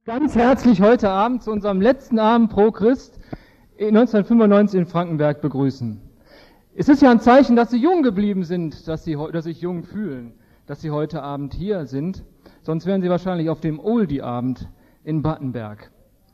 Ganz herzlich heute Abend zu unserem letzten Abend pro Christ 1995 in Frankenberg begrüßen. Es ist ja ein Zeichen, dass Sie jung geblieben sind, dass Sie sich jung fühlen, dass Sie heute Abend hier sind. Sonst wären Sie wahrscheinlich auf dem Oldie-Abend in Battenberg.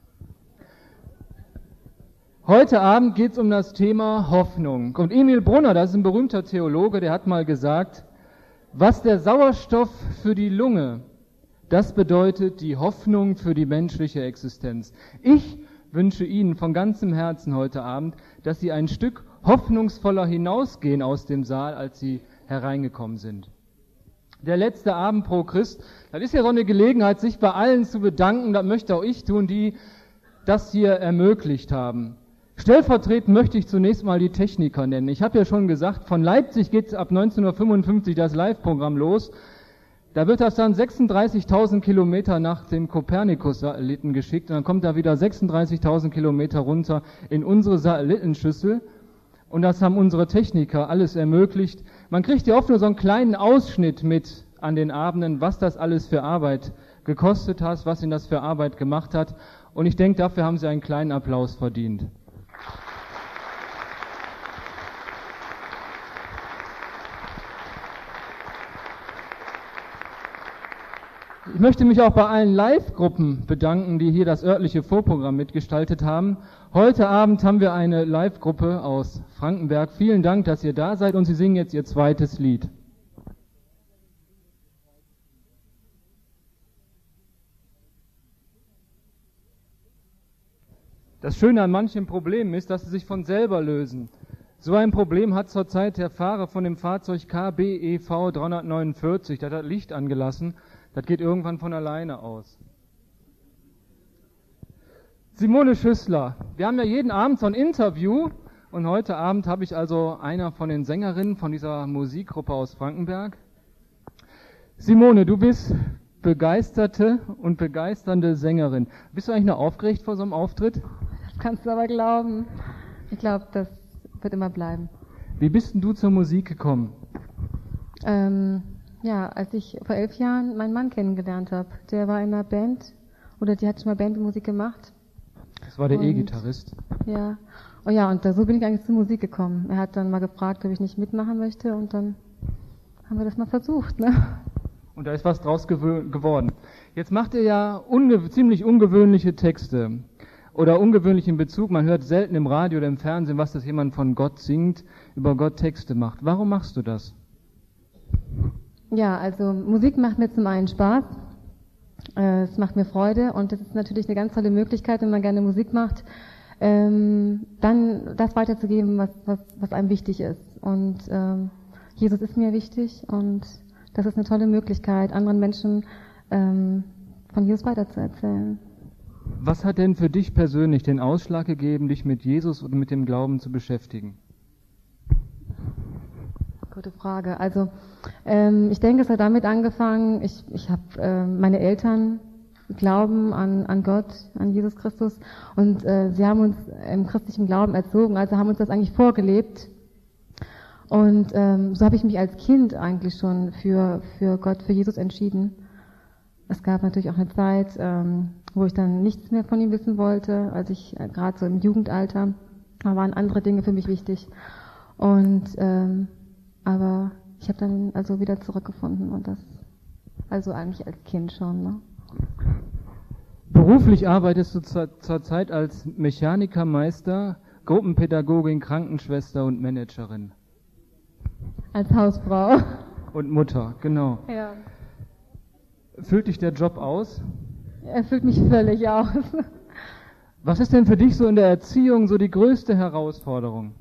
Heute Abend geht es um das Thema Hoffnung. Und Emil Brunner, das ist ein berühmter Theologe, der hat mal gesagt, was der Sauerstoff für die Lunge, das bedeutet die Hoffnung für die menschliche Existenz. Ich wünsche Ihnen von ganzem Herzen heute Abend, dass Sie ein Stück hoffnungsvoller hinausgehen aus dem Saal, als Sie hereingekommen sind. Der letzte Abend pro Christ, das ist ja so eine Gelegenheit, sich bei allen zu bedanken, das möchte auch ich tun, die das hier ermöglicht haben. Stellvertretend möchte ich zunächst mal die Techniker nennen. Ich habe ja schon gesagt, von Leipzig geht es ab 1955 das Live-Programm los. Da wird das dann 36.000 Kilometer nach dem Kopernikus-Satelliten geschickt und dann kommt da wieder 36.000 Kilometer runter in unsere Satellitenschüssel. Und das haben unsere Techniker alles ermöglicht. Man kriegt ja oft nur so einen kleinen Ausschnitt mit an den Abenden, was das alles für Arbeit gekostet hat, was ihnen das für Arbeit gemacht hat. Und ich denke, dafür haben sie einen kleinen Applaus verdient. Ich möchte mich auch bei allen Live-Gruppen bedanken, die hier das örtliche Vorprogramm mitgestaltet haben. Heute Abend haben wir eine Live-Gruppe aus Frankenberg. Vielen Dank, dass ihr da seid und Sie singen jetzt Ihr zweites Lied. Das Schöne an manchen Problemen ist, dass sie sich von selber lösen. So ein Problem hat zurzeit der Fahrer von dem Fahrzeug KBEV 349, der hat das Licht angelassen. Das geht irgendwann von alleine aus. Simone Schüssler, wir haben ja jeden Abend so ein Interview und heute Abend habe ich also einer von den Sängerinnen von dieser Musikgruppe aus Frankenberg. Simone, du bist begeisterte und begeisternde Sängerin. Bist du eigentlich noch aufgeregt vor so einem Auftritt? Das kannst du aber glauben. Ich glaube, das wird immer bleiben. Wie bist denn du zur Musik gekommen? Ja, als ich vor 11 Jahren meinen Mann kennengelernt habe. Der war in einer Band, oder die hat schon mal Bandmusik gemacht. Das war der E-Gitarrist. Ja. Oh ja, und so bin ich eigentlich zur Musik gekommen. Er hat dann mal gefragt, ob ich nicht mitmachen möchte und dann haben wir das mal versucht, ne? Und da ist was draus geworden. Jetzt macht ihr ja ziemlich ungewöhnliche Texte. Oder ungewöhnlich in Bezug, man hört selten im Radio oder im Fernsehen, was das jemand von Gott singt, über Gott Texte macht. Warum machst du das? Ja, also Musik macht mir zum einen Spaß, es macht mir Freude und das ist natürlich eine ganz tolle Möglichkeit, wenn man gerne Musik macht, dann das weiterzugeben, was einem wichtig ist. Und Jesus ist mir wichtig und das ist eine tolle Möglichkeit, anderen Menschen von Jesus weiterzuerzählen. Was hat denn für dich persönlich den Ausschlag gegeben, dich mit Jesus und mit dem Glauben zu beschäftigen? Gute Frage. Also ich denke, es hat damit angefangen, ich habe meine Eltern glauben an Gott, an Jesus Christus und sie haben uns im christlichen Glauben erzogen, also haben uns das eigentlich vorgelebt. Und so habe ich mich als Kind eigentlich schon für Gott, für Jesus entschieden. Es gab natürlich auch eine Zeit, wo ich dann nichts mehr von ihm wissen wollte, als ich gerade so im Jugendalter, da waren andere Dinge für mich wichtig. Und aber ich habe dann also wieder zurückgefunden und das also eigentlich als Kind schon. Ne? Beruflich arbeitest du zurzeit als Mechanikermeister, Gruppenpädagogin, Krankenschwester und Managerin. Als Hausfrau. Und Mutter, genau. Ja. Füllt dich der Job aus? Er füllt mich völlig aus. Was ist denn für dich so in der Erziehung so die größte Herausforderung?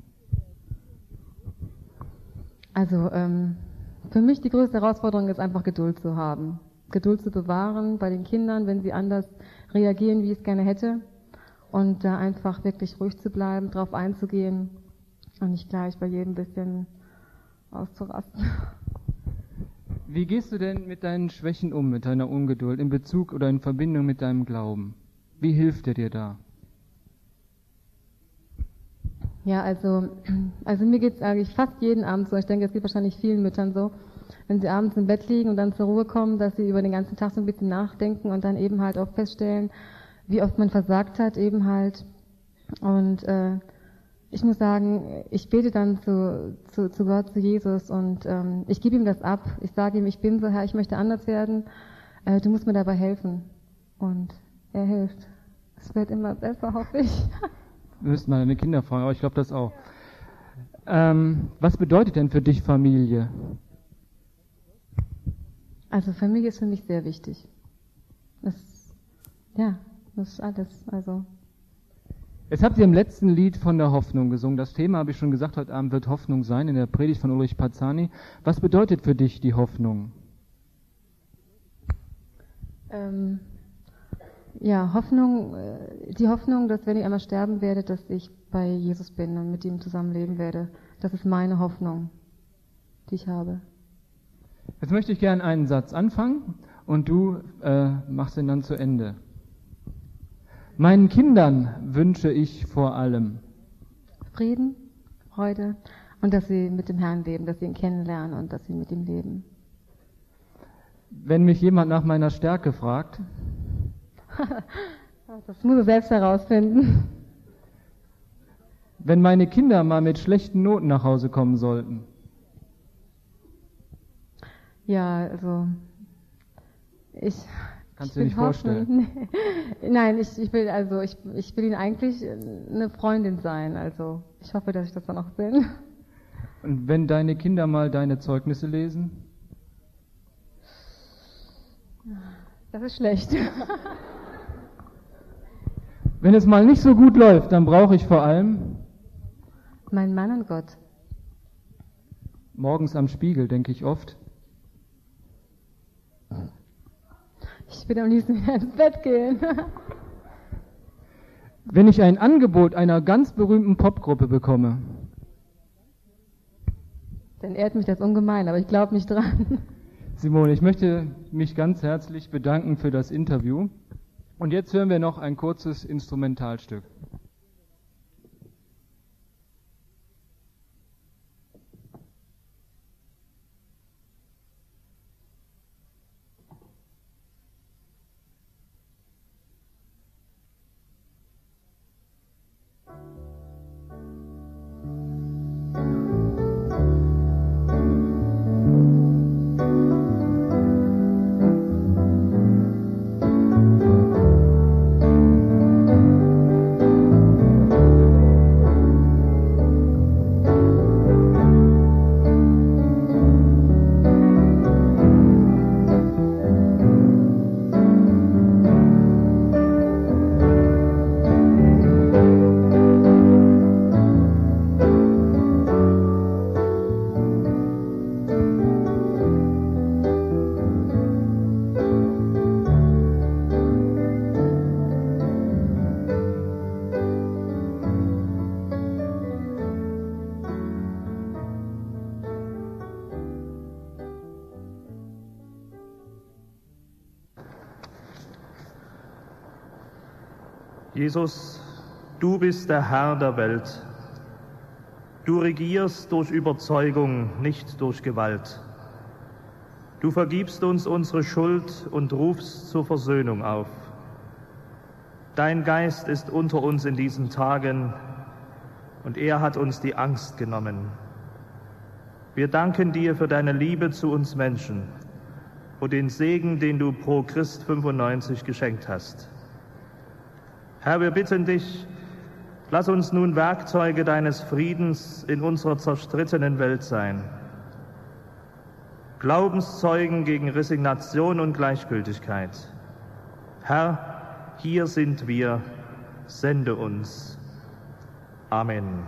Also für mich die größte Herausforderung ist einfach Geduld zu haben. Geduld zu bewahren bei den Kindern, wenn sie anders reagieren, wie ich es gerne hätte. Und da einfach wirklich ruhig zu bleiben, drauf einzugehen und nicht gleich bei jedem bisschen auszurasten. Wie gehst du denn mit deinen Schwächen um, mit deiner Ungeduld, in Bezug oder in Verbindung mit deinem Glauben? Wie hilft er dir da? Ja, also mir geht's eigentlich fast jeden Abend so. Ich denke, es geht wahrscheinlich vielen Müttern so. wenn sie abends im Bett liegen und dann zur Ruhe kommen, dass sie über den ganzen Tag so ein bisschen nachdenken und dann eben halt auch feststellen, wie oft man versagt hat eben halt. Und ich muss sagen, ich bete dann zu Gott, zu Jesus und ich gebe ihm das ab. Ich sage ihm, ich bin so, Herr, ich möchte anders werden. Du musst mir dabei helfen. Und er hilft. Es wird immer besser, hoffe ich. Wir müssten mal deine Kinder fragen, aber ich glaube das auch. Was bedeutet denn für dich Familie? Also Familie ist für mich sehr wichtig. Das ist alles. Also. Jetzt habt ihr im letzten Lied von der Hoffnung gesungen. Das Thema, habe ich schon gesagt, heute Abend wird Hoffnung sein, in der Predigt von Ulrich Parzani. Was bedeutet für dich die Hoffnung? Hoffnung, die Hoffnung, dass wenn ich einmal sterben werde, dass ich bei Jesus bin und mit ihm zusammenleben werde. Das ist meine Hoffnung, die ich habe. Jetzt möchte ich gerne einen Satz anfangen und du machst ihn dann zu Ende. Meinen Kindern wünsche ich vor allem Frieden, Freude und dass sie mit dem Herrn leben, dass sie ihn kennenlernen und dass sie mit ihm leben. Wenn mich jemand nach meiner Stärke fragt, das muss er selbst herausfinden. Wenn meine Kinder mal mit schlechten Noten nach Hause kommen sollten. Ja, also Kannst du dir nicht vorstellen? Nein, ich will ihnen eigentlich eine Freundin sein. Also ich hoffe, dass ich das dann auch bin. Und wenn deine Kinder mal deine Zeugnisse lesen? Das ist schlecht. Wenn es mal nicht so gut läuft, dann brauche ich vor allem mein Mann und Gott. Morgens am Spiegel denke ich oft. Ich will am liebsten wieder ins Bett gehen. Wenn ich ein Angebot einer ganz berühmten Popgruppe bekomme. Dann ehrt mich das ungemein, aber ich glaube nicht dran. Simone, ich möchte mich ganz herzlich bedanken für das Interview. Und jetzt hören wir noch ein kurzes Instrumentalstück. Jesus, du bist der Herr der Welt. Du regierst durch Überzeugung, nicht durch Gewalt. Du vergibst uns unsere Schuld und rufst zur Versöhnung auf. Dein Geist ist unter uns in diesen Tagen und er hat uns die Angst genommen. Wir danken dir für deine Liebe zu uns Menschen und den Segen, den du pro Christ 95 geschenkt hast. Herr, wir bitten dich, lass uns nun Werkzeuge deines Friedens in unserer zerstrittenen Welt sein. Glaubenszeugen gegen Resignation und Gleichgültigkeit. Herr, hier sind wir, sende uns. Amen.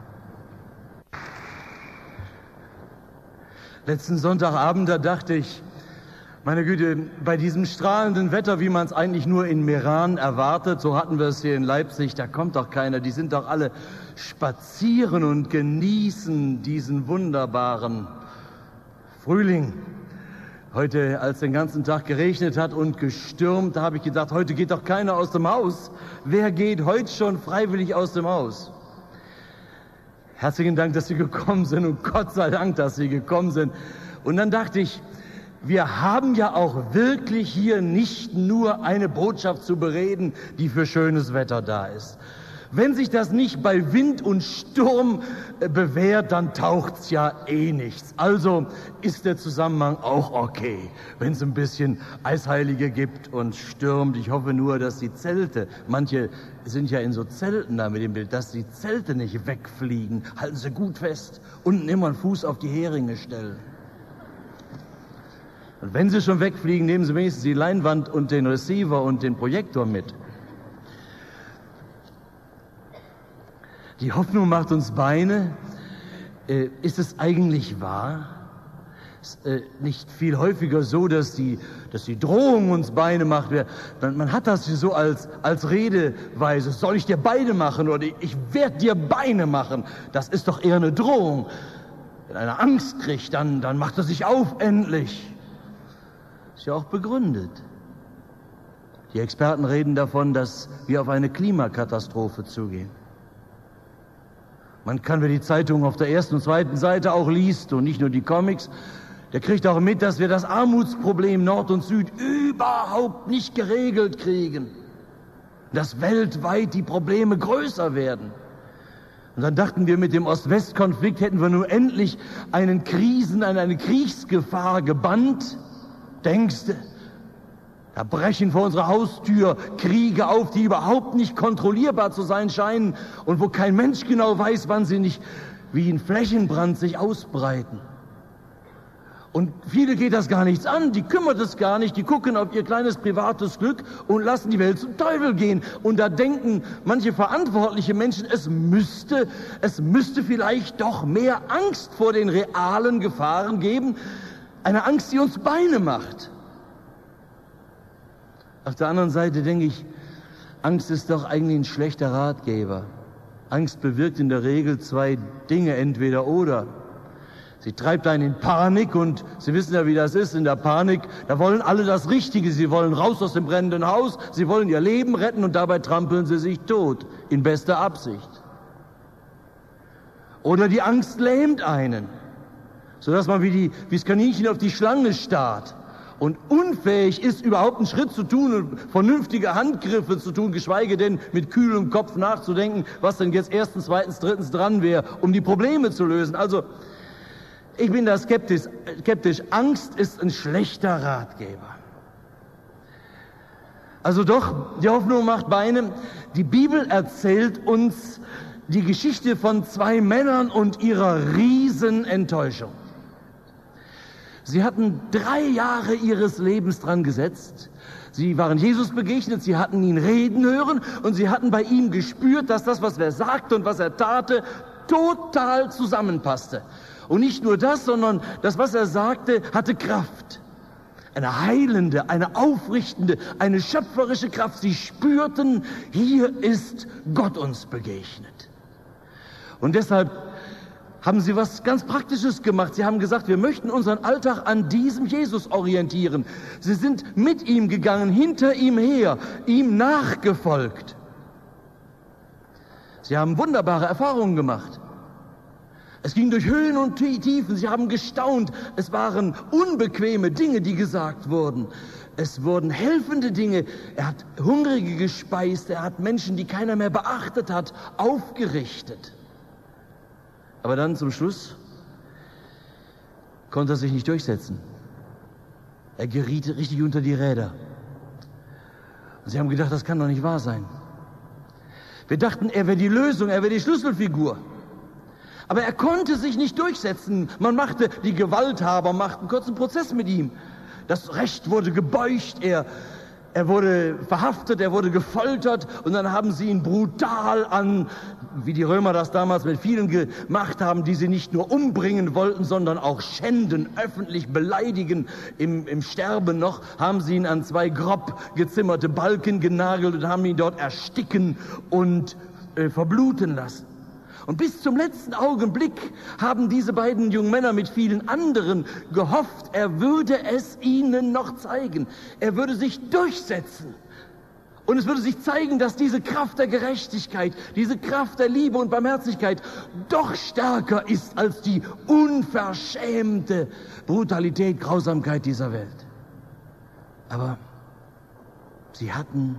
Letzten Sonntagabend, da dachte ich, meine Güte, bei diesem strahlenden Wetter, wie man es eigentlich nur in Meran erwartet, so hatten wir es hier in Leipzig, da kommt doch keiner, die sind doch alle spazieren und genießen diesen wunderbaren Frühling. Heute, als den ganzen Tag geregnet hat und gestürmt, da habe ich gedacht, heute geht doch keiner aus dem Haus. Wer geht heute schon freiwillig aus dem Haus? Herzlichen Dank, dass Sie gekommen sind und Gott sei Dank, dass Sie gekommen sind. Und dann dachte ich, wir haben ja auch wirklich hier nicht nur eine Botschaft zu bereden, die für schönes Wetter da ist. Wenn sich das nicht bei Wind und Sturm bewährt, dann taucht's ja eh nichts. Also ist der Zusammenhang auch okay, wenn es ein bisschen Eisheilige gibt und stürmt. Ich hoffe nur, dass die Zelte, manche sind ja in so Zelten da mit dem Bild, dass die Zelte nicht wegfliegen. Halten Sie gut fest, unten immer einen Fuß auf die Heringe stellen. Und wenn sie schon wegfliegen, nehmen Sie wenigstens die Leinwand und den Receiver und den Projektor mit. Die Hoffnung macht uns Beine. Ist es eigentlich wahr? Ist nicht viel häufiger so, dass die Drohung uns Beine macht? Man hat das so als Redeweise. Soll ich dir Beine machen oder ich werde dir Beine machen? Das ist doch eher eine Drohung. Wenn einer Angst kriegt, dann macht er sich auf, endlich. Ist ja auch begründet. Die Experten reden davon, dass wir auf eine Klimakatastrophe zugehen. Man kann, wer die Zeitung auf der ersten und zweiten Seite auch liest und nicht nur die Comics, der kriegt auch mit, dass wir das Armutsproblem Nord und Süd überhaupt nicht geregelt kriegen. Dass weltweit die Probleme größer werden. Und dann dachten wir, mit dem Ost-West-Konflikt hätten wir nun endlich eine Kriegsgefahr gebannt. Denkst du? Da brechen vor unserer Haustür Kriege auf, die überhaupt nicht kontrollierbar zu sein scheinen und wo kein Mensch genau weiß, wann sie nicht wie ein Flächenbrand sich ausbreiten. Und viele geht das gar nichts an, die kümmert es gar nicht, die gucken auf ihr kleines privates Glück und lassen die Welt zum Teufel gehen. Und da denken manche verantwortliche Menschen, es müsste vielleicht doch mehr Angst vor den realen Gefahren geben, eine Angst, die uns Beine macht. Auf der anderen Seite denke ich, Angst ist doch eigentlich ein schlechter Ratgeber. Angst bewirkt in der Regel zwei Dinge, entweder oder. Sie treibt einen in Panik und Sie wissen ja, wie das ist in der Panik. Da wollen alle das Richtige. Sie wollen raus aus dem brennenden Haus, sie wollen ihr Leben retten und dabei trampeln sie sich tot, in bester Absicht. Oder die Angst lähmt einen, sodass man wie das Kaninchen auf die Schlange starrt und unfähig ist, überhaupt einen Schritt zu tun und vernünftige Handgriffe zu tun, geschweige denn mit kühlem Kopf nachzudenken, was denn jetzt erstens, zweitens, drittens dran wäre, um die Probleme zu lösen. Also, ich bin da skeptisch. Angst ist ein schlechter Ratgeber. Also doch, die Hoffnung macht Beine. Die Bibel erzählt uns die Geschichte von zwei Männern und ihrer Riesenenttäuschung. Sie hatten 3 Jahre ihres Lebens dran gesetzt. Sie waren Jesus begegnet, sie hatten ihn reden hören und sie hatten bei ihm gespürt, dass das, was er sagte und was er tate, total zusammenpasste. Und nicht nur das, sondern das, was er sagte, hatte Kraft. Eine heilende, eine aufrichtende, eine schöpferische Kraft. Sie spürten, hier ist Gott uns begegnet. Und deshalb haben sie was ganz Praktisches gemacht. Sie haben gesagt, wir möchten unseren Alltag an diesem Jesus orientieren. Sie sind mit ihm gegangen, hinter ihm her, ihm nachgefolgt. Sie haben wunderbare Erfahrungen gemacht. Es ging durch Höhen und Tiefen, sie haben gestaunt. Es waren unbequeme Dinge, die gesagt wurden. Es wurden helfende Dinge. Er hat Hungrige gespeist, er hat Menschen, die keiner mehr beachtet hat, aufgerichtet. Aber dann zum Schluss konnte er sich nicht durchsetzen. Er geriet richtig unter die Räder. Und sie haben gedacht, das kann doch nicht wahr sein. Wir dachten, er wäre die Lösung, er wäre die Schlüsselfigur. Aber er konnte sich nicht durchsetzen. Die Gewalthaber machten einen kurzen Prozess mit ihm. Das Recht wurde gebeugt, er wurde verhaftet, er wurde gefoltert und dann haben sie ihn brutal wie die Römer das damals mit vielen gemacht haben, die sie nicht nur umbringen wollten, sondern auch schänden, öffentlich beleidigen. Im Sterben noch haben sie ihn an 2 grob gezimmerte Balken genagelt und haben ihn dort ersticken und verbluten lassen. Und bis zum letzten Augenblick haben diese beiden jungen Männer mit vielen anderen gehofft, er würde es ihnen noch zeigen. Er würde sich durchsetzen. Und es würde sich zeigen, dass diese Kraft der Gerechtigkeit, diese Kraft der Liebe und Barmherzigkeit doch stärker ist als die unverschämte Brutalität, Grausamkeit dieser Welt. Aber sie haben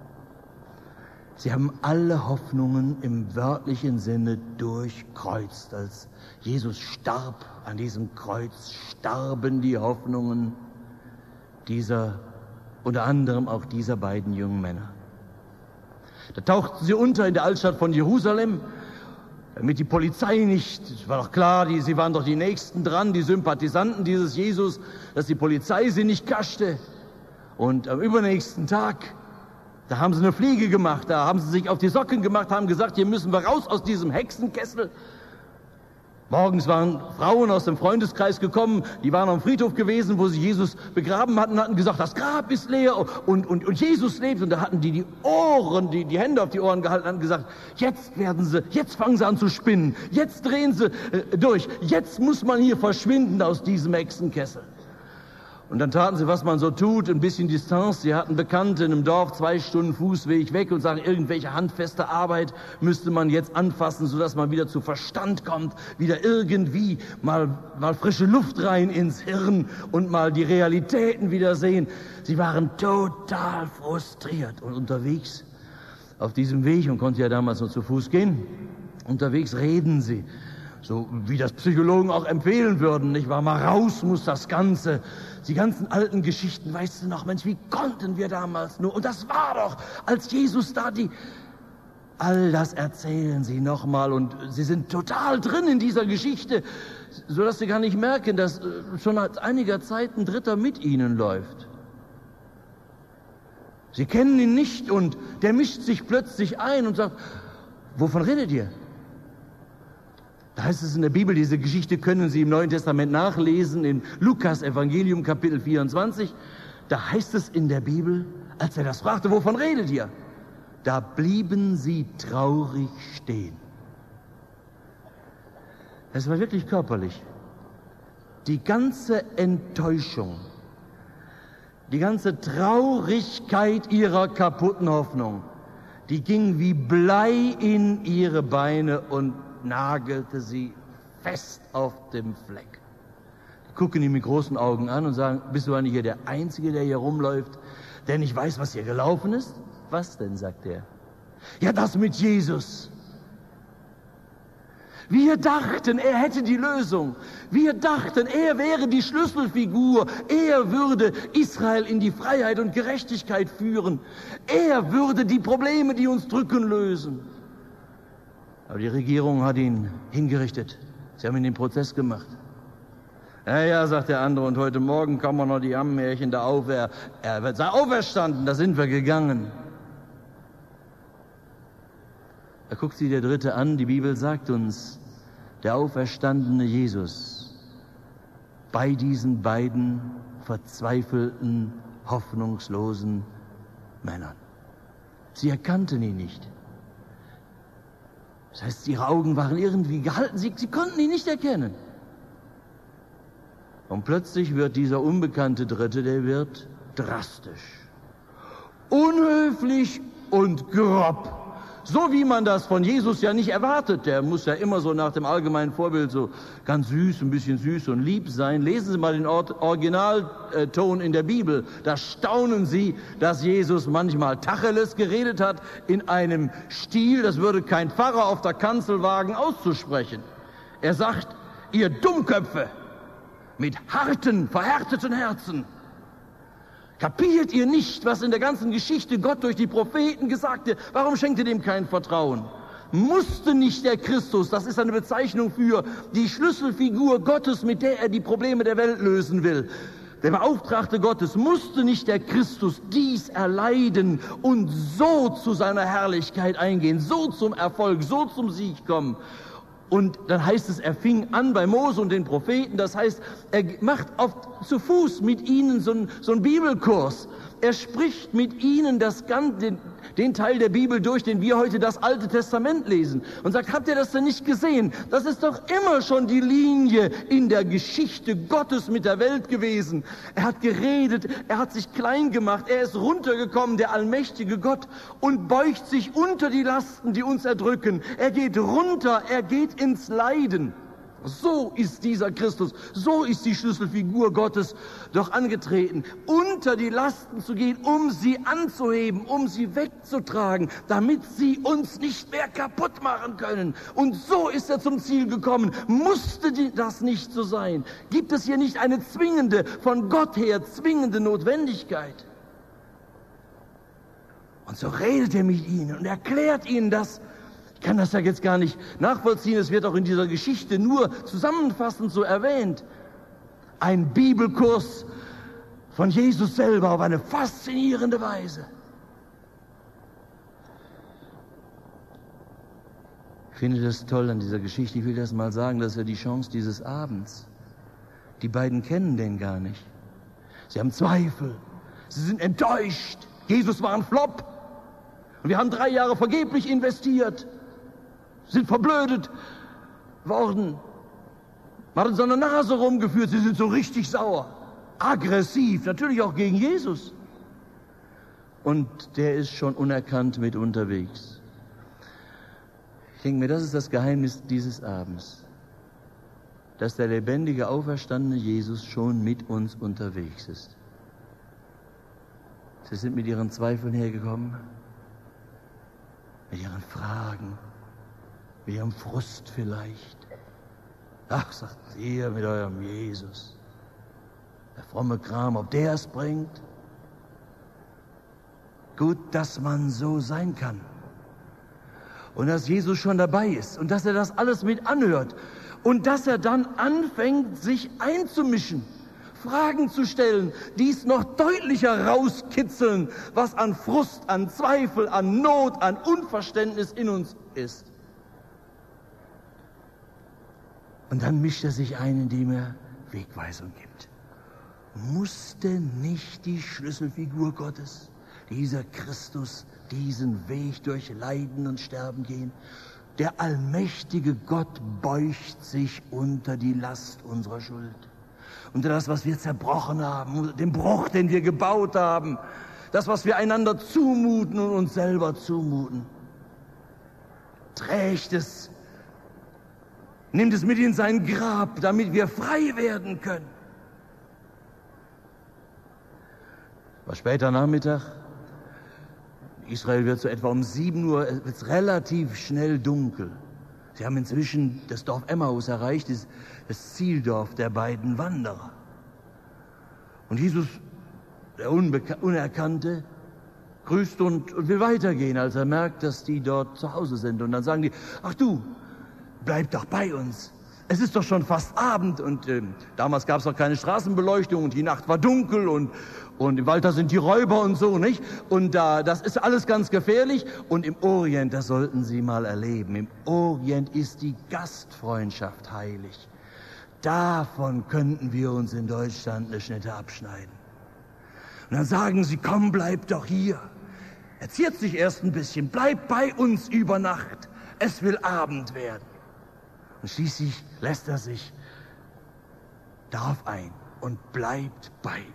alle Hoffnungen im wörtlichen Sinne durchkreuzt. Als Jesus starb an diesem Kreuz, starben die Hoffnungen dieser, unter anderem auch dieser beiden jungen Männer. Da tauchten sie unter in der Altstadt von Jerusalem, damit die Polizei nicht, es war doch klar, sie waren doch die Nächsten dran, die Sympathisanten dieses Jesus, dass die Polizei sie nicht kaschte. Und am übernächsten Tag, da haben sie eine Fliege gemacht, da haben sie sich auf die Socken gemacht, haben gesagt, hier müssen wir raus aus diesem Hexenkessel. Morgens waren Frauen aus dem Freundeskreis gekommen, die waren am Friedhof gewesen, wo sie Jesus begraben hatten, hatten gesagt, das Grab ist leer und Jesus lebt. Und da hatten die Ohren, die Hände auf die Ohren gehalten, hatten gesagt, jetzt fangen sie an zu spinnen, jetzt drehen sie durch, jetzt muss man hier verschwinden aus diesem Hexenkessel. Und dann taten sie, was man so tut, ein bisschen Distanz. Sie hatten Bekannte in einem Dorf 2 Stunden Fußweg weg und sagen, irgendwelche handfeste Arbeit müsste man jetzt anfassen, sodass man wieder zu Verstand kommt, wieder irgendwie mal frische Luft rein ins Hirn und mal die Realitäten wieder sehen. Sie waren total frustriert und unterwegs auf diesem Weg, man konnte ja damals nur zu Fuß gehen, unterwegs reden sie. So wie das Psychologen auch empfehlen würden, nicht wahr? Mal raus muss das Ganze. Die ganzen alten Geschichten, weißt du noch, Mensch, wie konnten wir damals nur? Und das war doch, als Jesus da all das erzählen sie nochmal und sie sind total drin in dieser Geschichte, sodass sie gar nicht merken, dass schon seit einiger Zeit ein Dritter mit ihnen läuft. Sie kennen ihn nicht und der mischt sich plötzlich ein und sagt, wovon redet ihr? Da heißt es in der Bibel, diese Geschichte können Sie im Neuen Testament nachlesen, in Lukas Evangelium Kapitel 24. Da heißt es in der Bibel, als er das fragte, wovon redet ihr? Da blieben sie traurig stehen. Es war wirklich körperlich. Die ganze Enttäuschung, die ganze Traurigkeit ihrer kaputten Hoffnung, die ging wie Blei in ihre Beine und nagelte sie fest auf dem Fleck. Die gucken ihn mit großen Augen an und sagen, bist du eigentlich hier der Einzige, der hier rumläuft, der nicht weiß, was hier gelaufen ist? Was denn, sagt er. Ja, das mit Jesus. Wir dachten, er hätte die Lösung. Wir dachten, er wäre die Schlüsselfigur. Er würde Israel in die Freiheit und Gerechtigkeit führen. Er würde die Probleme, die uns drücken, lösen. Aber die Regierung hat ihn hingerichtet. Sie haben ihn den Prozess gemacht. Ja, sagt der andere, und heute Morgen kam noch die Ammenmärchen da auf. Er sei auferstanden, da sind wir gegangen. Da guckt sie der Dritte an, die Bibel sagt uns, der auferstandene Jesus bei diesen beiden verzweifelten, hoffnungslosen Männern. Sie erkannten ihn nicht. Das heißt, ihre Augen waren irgendwie gehalten, sie konnten ihn nicht erkennen. Und plötzlich wird dieser unbekannte Dritte, der wird drastisch, unhöflich und grob. So wie man das von Jesus ja nicht erwartet. Der muss ja immer so nach dem allgemeinen Vorbild so ganz süß, ein bisschen süß und lieb sein. Lesen Sie mal den Originalton in der Bibel. Da staunen Sie, dass Jesus manchmal Tacheles geredet hat in einem Stil, das würde kein Pfarrer auf der Kanzel wagen auszusprechen. Er sagt, ihr Dummköpfe mit harten, verhärteten Herzen. Kapiert ihr nicht, was in der ganzen Geschichte Gott durch die Propheten gesagt hat? Warum schenkt ihr dem kein Vertrauen? Musste nicht der Christus, das ist eine Bezeichnung für die Schlüsselfigur Gottes, mit der er die Probleme der Welt lösen will, der Beauftragte Gottes, musste nicht der Christus dies erleiden und so zu seiner Herrlichkeit eingehen, so zum Erfolg, so zum Sieg kommen? Und dann heißt es, er fing an bei Mose und den Propheten, das heißt, er macht zu Fuß mit ihnen so einen Bibelkurs. Er spricht mit ihnen den Teil der Bibel durch, den wir heute das Alte Testament lesen. Und sagt, habt ihr das denn nicht gesehen? Das ist doch immer schon die Linie in der Geschichte Gottes mit der Welt gewesen. Er hat geredet, er hat sich klein gemacht, er ist runtergekommen, der allmächtige Gott, und beugt sich unter die Lasten, die uns erdrücken. Er geht runter, er geht ins Leiden. So ist dieser Christus, so ist die Schlüsselfigur Gottes doch angetreten, unter die Lasten zu gehen, um sie anzuheben, um sie wegzutragen, damit sie uns nicht mehr kaputt machen können. Und so ist er zum Ziel gekommen. Musste das nicht so sein? Gibt es hier nicht eine zwingende, von Gott her zwingende Notwendigkeit? Und so redet er mit ihnen und erklärt ihnen das. Ich kann das ja jetzt gar nicht nachvollziehen, es wird auch in dieser Geschichte nur zusammenfassend so erwähnt. Ein Bibelkurs von Jesus selber auf eine faszinierende Weise. Ich finde das toll an dieser Geschichte, ich will das mal sagen, das ist ja die Chance dieses Abends. Die beiden kennen den gar nicht. Sie haben Zweifel, sie sind enttäuscht. Jesus war ein Flop und wir haben 3 Jahre vergeblich investiert. Sind verblödet worden, man hat in seiner Nase rumgeführt, sie sind so richtig sauer, aggressiv, natürlich auch gegen Jesus. Und der ist schon unerkannt mit unterwegs. Ich denke mir, das ist das Geheimnis dieses Abends, dass der lebendige, auferstandene Jesus schon mit uns unterwegs ist. Sie sind mit ihren Zweifeln hergekommen, mit ihren Fragen, mit ihrem Frust vielleicht. Ach, sagt ihr mit eurem Jesus, der fromme Kram, ob der es bringt? Gut, dass man so sein kann. Und dass Jesus schon dabei ist und dass er das alles mit anhört und dass er dann anfängt, sich einzumischen, Fragen zu stellen, die es noch deutlicher rauskitzeln, was an Frust, an Zweifel, an Not, an Unverständnis in uns ist. Und dann mischt er sich ein, indem er Wegweisung gibt. Musste nicht die Schlüsselfigur Gottes, dieser Christus, diesen Weg durch Leiden und Sterben gehen? Der allmächtige Gott beugt sich unter die Last unserer Schuld, unter das, was wir zerbrochen haben, den Bruch, den wir gebaut haben, das, was wir einander zumuten und uns selber zumuten. Trägt es, nimmt es mit in sein Grab, damit wir frei werden können. War später Nachmittag. Israel wird so etwa um 7 Uhr, es wird relativ schnell dunkel. Sie haben inzwischen das Dorf Emmaus erreicht, das Zieldorf der beiden Wanderer. Und Jesus, der Unerkannte, grüßt und will weitergehen, als er merkt, dass die dort zu Hause sind. Und dann sagen die, ach du, bleib doch bei uns. Es ist doch schon fast Abend und damals gab es noch keine Straßenbeleuchtung und die Nacht war dunkel und im Wald, da sind die Räuber und so, nicht? Und das ist alles ganz gefährlich. Und im Orient, das sollten Sie mal erleben, im Orient ist die Gastfreundschaft heilig. Davon könnten wir uns in Deutschland eine Schnitte abschneiden. Und dann sagen sie, komm, bleib doch hier. Er ziert sich erst ein bisschen, bleib bei uns über Nacht. Es will Abend werden. Und schließlich lässt er sich darauf ein und bleibt bei ihm.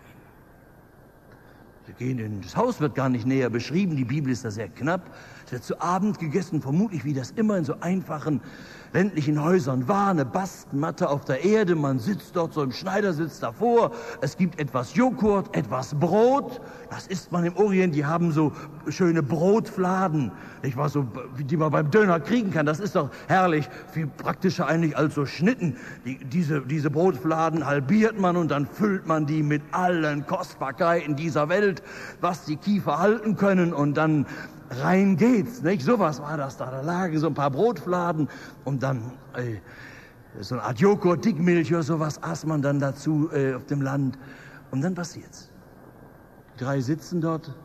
Wir gehen in das Haus, wird gar nicht näher beschrieben, die Bibel ist da sehr knapp. Es wird zu Abend gegessen, vermutlich wie das immer in so einfachen ländlichen Häusern war, eine Bastmatte auf der Erde, man sitzt dort so im Schneidersitz davor, es gibt etwas Joghurt, etwas Brot, das isst man im Orient, die haben so schöne Brotfladen, nicht wahr, so, die man beim Döner kriegen kann, das ist doch herrlich, viel praktischer eigentlich als so Schnitten. Diese Brotfladen halbiert man und dann füllt man die mit allen Kostbarkeiten dieser Welt, was die Kiefer halten können und dann rein geht's, nicht? Sowas war das da. Da lagen so ein paar Brotfladen und dann so eine Art Joghurt, Dickmilch oder sowas aß man dann dazu auf dem Land. Und dann passiert's. Die 3 sitzen dort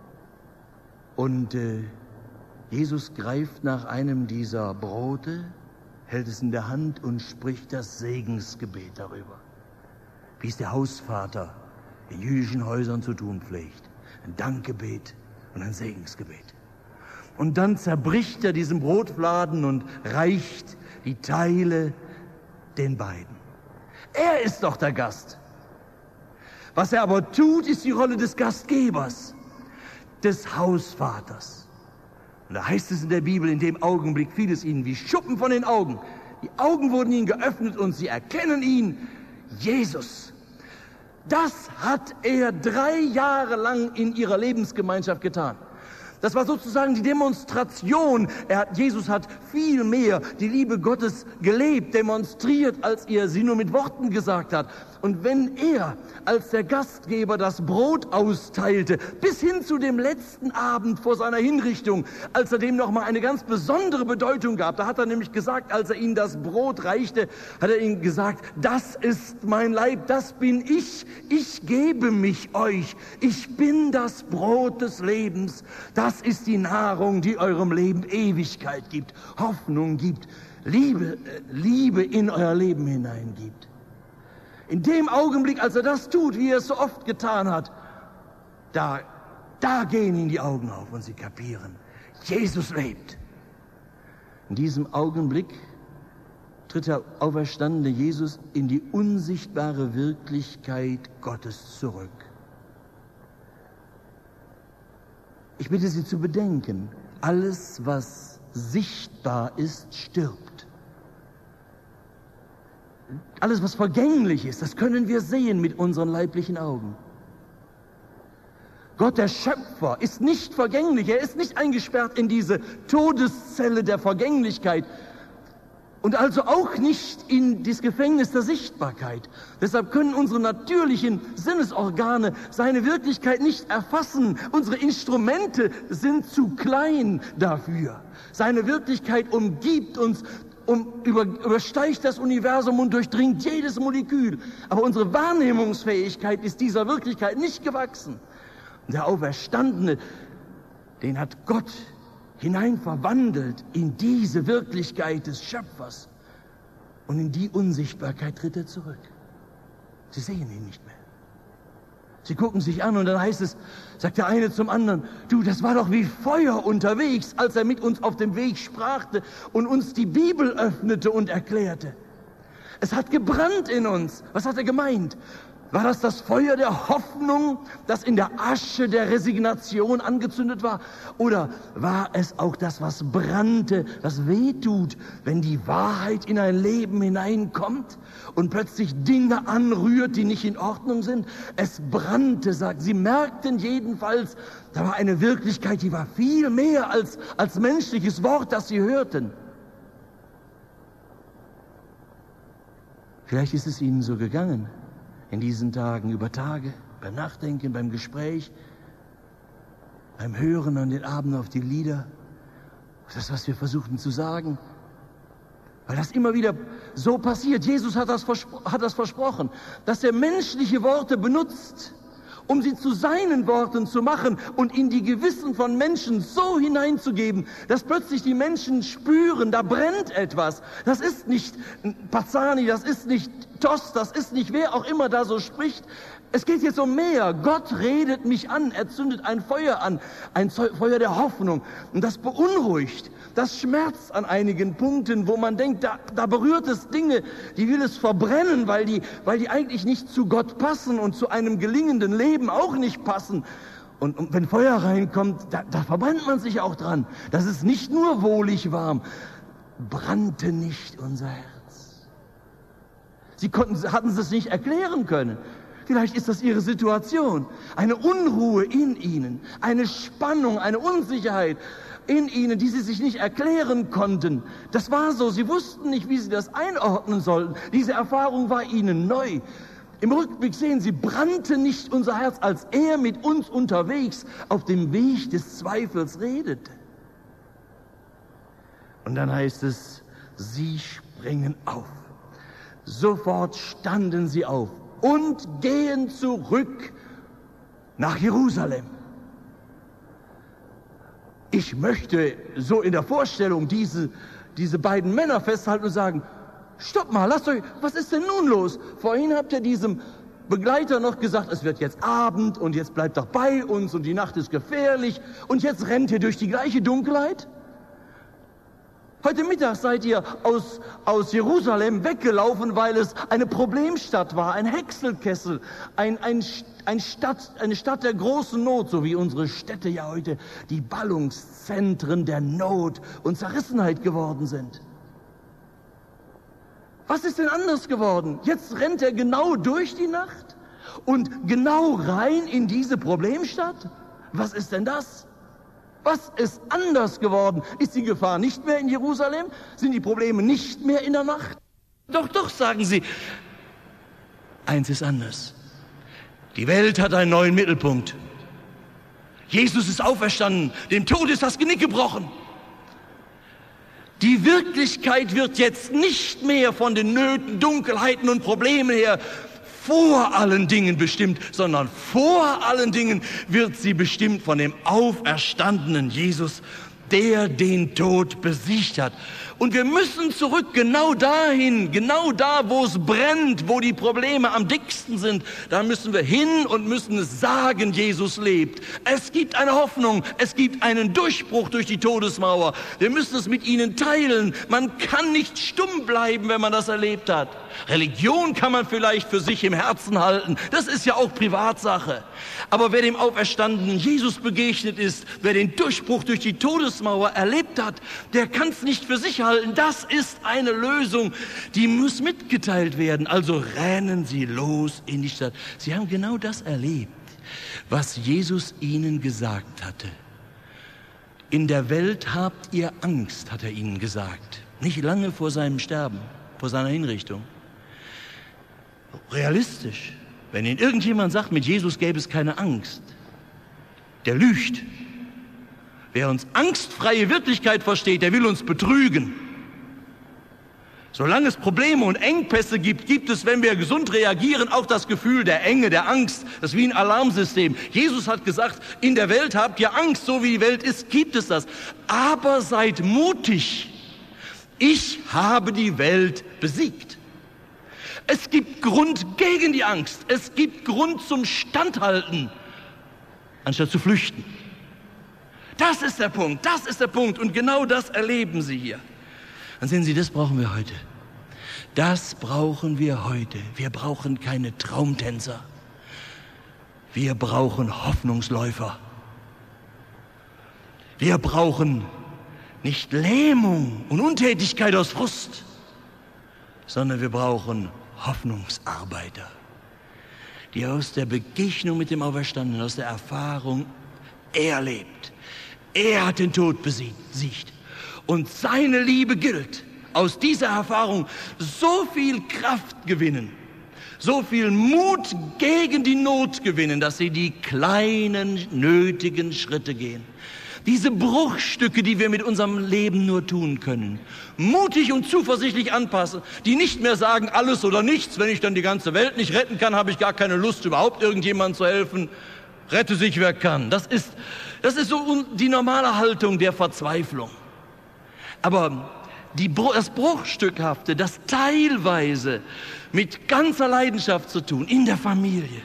und Jesus greift nach einem dieser Brote, hält es in der Hand und spricht das Segensgebet darüber. Wie es der Hausvater in jüdischen Häusern zu tun pflegt. ein Dankgebet und ein Segensgebet. Und dann zerbricht er diesen Brotfladen und reicht die Teile den beiden. Er ist doch der Gast. Was er aber tut, ist die Rolle des Gastgebers, des Hausvaters. Und da heißt es in der Bibel, in dem Augenblick fiel es ihnen wie Schuppen von den Augen. Die Augen wurden ihnen geöffnet und sie erkennen ihn, Jesus. Das hat er 3 Jahre lang in ihrer Lebensgemeinschaft getan. Das war sozusagen die Demonstration. Jesus hat viel mehr die Liebe Gottes gelebt, demonstriert, als er sie nur mit Worten gesagt hat. Und wenn er als der Gastgeber das Brot austeilte, bis hin zu dem letzten Abend vor seiner Hinrichtung, als er dem nochmal eine ganz besondere Bedeutung gab, da hat er nämlich gesagt, als er ihnen das Brot reichte, hat er ihnen gesagt, das ist mein Leib, das bin ich gebe mich euch, ich bin das Brot des Lebens, das ist die Nahrung, die eurem Leben Ewigkeit gibt, Hoffnung gibt, Liebe in euer Leben hineingibt. In dem Augenblick, als er das tut, wie er es so oft getan hat, da gehen ihnen die Augen auf und sie kapieren, Jesus lebt. In diesem Augenblick tritt der auferstandene Jesus in die unsichtbare Wirklichkeit Gottes zurück. Ich bitte Sie zu bedenken, alles, was sichtbar ist, stirbt. Alles, was vergänglich ist, das können wir sehen mit unseren leiblichen Augen. Gott, der Schöpfer, ist nicht vergänglich. Er ist nicht eingesperrt in diese Todeszelle der Vergänglichkeit und also auch nicht in das Gefängnis der Sichtbarkeit. Deshalb können unsere natürlichen Sinnesorgane seine Wirklichkeit nicht erfassen. Unsere Instrumente sind zu klein dafür. Seine Wirklichkeit umgibt uns, übersteigt das Universum und durchdringt jedes Molekül. Aber unsere Wahrnehmungsfähigkeit ist dieser Wirklichkeit nicht gewachsen. Und der Auferstandene, den hat Gott hineinverwandelt in diese Wirklichkeit des Schöpfers. Und in die Unsichtbarkeit tritt er zurück. Sie sehen ihn nicht mehr. Sie gucken sich an und dann heißt es, sagt der eine zum anderen, du, das war doch wie Feuer unterwegs, als er mit uns auf dem Weg sprach und uns die Bibel öffnete und erklärte. Es hat gebrannt in uns. Was hat er gemeint? War das Feuer der Hoffnung, das in der Asche der Resignation angezündet war? Oder war es auch das, was brannte, das wehtut, wenn die Wahrheit in ein Leben hineinkommt und plötzlich Dinge anrührt, die nicht in Ordnung sind? Es brannte, sagt sie, merkten jedenfalls, da war eine Wirklichkeit, die war viel mehr als menschliches Wort, das sie hörten. Vielleicht ist es ihnen so gegangen. In diesen Tagen, über Tage, beim Nachdenken, beim Gespräch, beim Hören an den Abend auf die Lieder, das, was wir versuchten zu sagen, weil das immer wieder so passiert. Jesus hat das versprochen, dass er menschliche Worte benutzt, um sie zu seinen Worten zu machen und in die Gewissen von Menschen so hineinzugeben, dass plötzlich die Menschen spüren, da brennt etwas. Das ist nicht Pazzani, das ist nicht Toss, das ist nicht wer auch immer da so spricht. Es geht jetzt um mehr. Gott redet mich an, er zündet ein Feuer an, ein Feuer der Hoffnung. Und das beunruhigt, das schmerzt an einigen Punkten, wo man denkt, da berührt es Dinge, die will es verbrennen, weil die eigentlich nicht zu Gott passen und zu einem gelingenden Leben auch nicht passen. Und wenn Feuer reinkommt, da verbrennt man sich auch dran. Das ist nicht nur wohlig warm. Brannte nicht unser Herz. Hatten sie es nicht erklären können. Vielleicht ist das ihre Situation. Eine Unruhe in ihnen, eine Spannung, eine Unsicherheit in ihnen, die sie sich nicht erklären konnten. Das war so. Sie wussten nicht, wie sie das einordnen sollten. Diese Erfahrung war ihnen neu. Im Rückblick sehen sie, brannte nicht unser Herz, als er mit uns unterwegs auf dem Weg des Zweifels redete. Und dann heißt es, sie springen auf. Sofort standen sie auf und gehen zurück nach Jerusalem. Ich möchte so in der Vorstellung diese beiden Männer festhalten und sagen, stopp mal, was ist denn nun los? Vorhin habt ihr diesem Begleiter noch gesagt, es wird jetzt Abend und jetzt bleibt doch bei uns und die Nacht ist gefährlich und jetzt rennt ihr durch die gleiche Dunkelheit? Heute Mittag seid ihr aus Jerusalem weggelaufen, weil es eine Problemstadt war, ein Häckselkessel, eine Stadt der großen Not, so wie unsere Städte ja heute die Ballungszentren der Not und Zerrissenheit geworden sind. Was ist denn anders geworden? Jetzt rennt er genau durch die Nacht und genau rein in diese Problemstadt? Was ist denn das? Was ist anders geworden? Ist die Gefahr nicht mehr in Jerusalem? Sind die Probleme nicht mehr in der Nacht? Doch, sagen sie. Eins ist anders. Die Welt hat einen neuen Mittelpunkt. Jesus ist auferstanden. Dem Tod ist das Genick gebrochen. Die Wirklichkeit wird jetzt nicht mehr von den Nöten, Dunkelheiten und Problemen her vor allen Dingen bestimmt, sondern vor allen Dingen wird sie bestimmt von dem auferstandenen Jesus, der den Tod besiegt hat. Und wir müssen zurück genau dahin, genau da, wo es brennt, wo die Probleme am dicksten sind. Da müssen wir hin und müssen es sagen, Jesus lebt. Es gibt eine Hoffnung, es gibt einen Durchbruch durch die Todesmauer. Wir müssen es mit ihnen teilen. Man kann nicht stumm bleiben, wenn man das erlebt hat. Religion kann man vielleicht für sich im Herzen halten. Das ist ja auch Privatsache. Aber wer dem auferstandenen Jesus begegnet ist, wer den Durchbruch durch die Todesmauer erlebt hat, der kann es nicht für sich halten. Das ist eine Lösung, die muss mitgeteilt werden. Also rennen Sie los in die Stadt. Sie haben genau das erlebt, was Jesus ihnen gesagt hatte. In der Welt habt ihr Angst, hat er ihnen gesagt. Nicht lange vor seinem Sterben, vor seiner Hinrichtung. Realistisch. Wenn Ihnen irgendjemand sagt, mit Jesus gäbe es keine Angst, der lügt. Wer uns angstfreie Wirklichkeit versteht, der will uns betrügen. Solange es Probleme und Engpässe gibt, gibt es, wenn wir gesund reagieren, auch das Gefühl der Enge, der Angst. Das ist wie ein Alarmsystem. Jesus hat gesagt, in der Welt habt ihr Angst, so wie die Welt ist, gibt es das. Aber seid mutig. Ich habe die Welt besiegt. Es gibt Grund gegen die Angst. Es gibt Grund zum Standhalten, anstatt zu flüchten. Das ist der Punkt, das ist der Punkt. Und genau das erleben Sie hier. Dann sehen Sie, das brauchen wir heute. Das brauchen wir heute. Wir brauchen keine Traumtänzer. Wir brauchen Hoffnungsläufer. Wir brauchen nicht Lähmung und Untätigkeit aus Frust, sondern wir brauchen Hoffnungsarbeiter, die aus der Begegnung mit dem Auferstandenen, aus der Erfahrung, er lebt. Er hat den Tod besiegt. Und seine Liebe gilt. Aus dieser Erfahrung so viel Kraft gewinnen, so viel Mut gegen die Not gewinnen, dass sie die kleinen, nötigen Schritte gehen. Diese Bruchstücke, die wir mit unserem Leben nur tun können, mutig und zuversichtlich anpassen, die nicht mehr sagen, alles oder nichts, wenn ich dann die ganze Welt nicht retten kann, habe ich gar keine Lust, überhaupt irgendjemandem zu helfen. Rette sich, wer kann. Das ist so die normale Haltung der Verzweiflung. Aber das Bruchstückhafte, das teilweise mit ganzer Leidenschaft zu tun, in der Familie,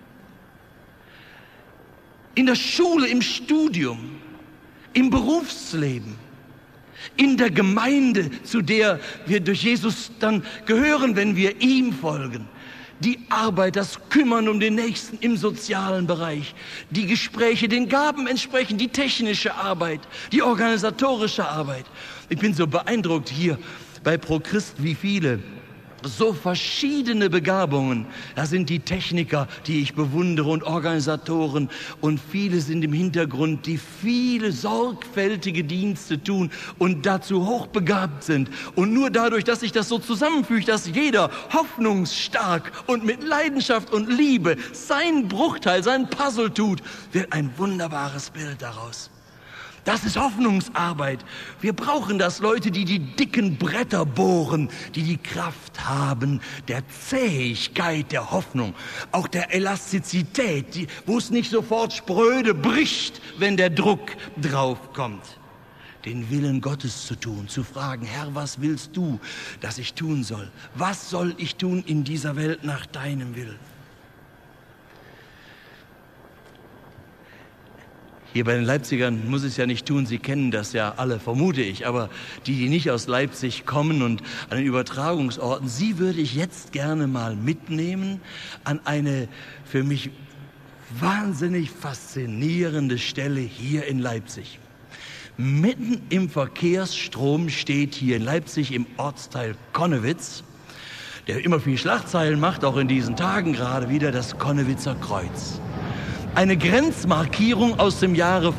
in der Schule, im Studium, im Berufsleben, in der Gemeinde, zu der wir durch Jesus dann gehören, wenn wir ihm folgen. Die Arbeit, das Kümmern um den Nächsten im sozialen Bereich, die Gespräche, den Gaben entsprechend, die technische Arbeit, die organisatorische Arbeit. Ich bin so beeindruckt hier bei ProChrist, wie viele so verschiedene Begabungen. Da sind die Techniker, die ich bewundere, und Organisatoren, und viele sind im Hintergrund, die viele sorgfältige Dienste tun und dazu hochbegabt sind. Und nur dadurch, dass sich das so zusammenfügt, dass jeder hoffnungsstark und mit Leidenschaft und Liebe seinen Bruchteil, seinen Puzzle tut, wird ein wunderbares Bild daraus. Das ist Hoffnungsarbeit. Wir brauchen das, Leute, die die dicken Bretter bohren, die die Kraft haben der Zähigkeit der Hoffnung, auch der Elastizität, wo es nicht sofort spröde bricht, wenn der Druck draufkommt. Den Willen Gottes zu tun, zu fragen, Herr, was willst du, dass ich tun soll? Was soll ich tun in dieser Welt nach deinem Willen? Hier bei den Leipzigern muss ich es ja nicht tun, Sie kennen das ja alle, vermute ich, aber die nicht aus Leipzig kommen und an den Übertragungsorten, Sie würde ich jetzt gerne mal mitnehmen an eine für mich wahnsinnig faszinierende Stelle hier in Leipzig. Mitten im Verkehrsstrom steht hier in Leipzig im Ortsteil Connewitz, der immer viel Schlagzeilen macht, auch in diesen Tagen gerade wieder, das Connewitzer Kreuz. Eine Grenzmarkierung aus dem Jahre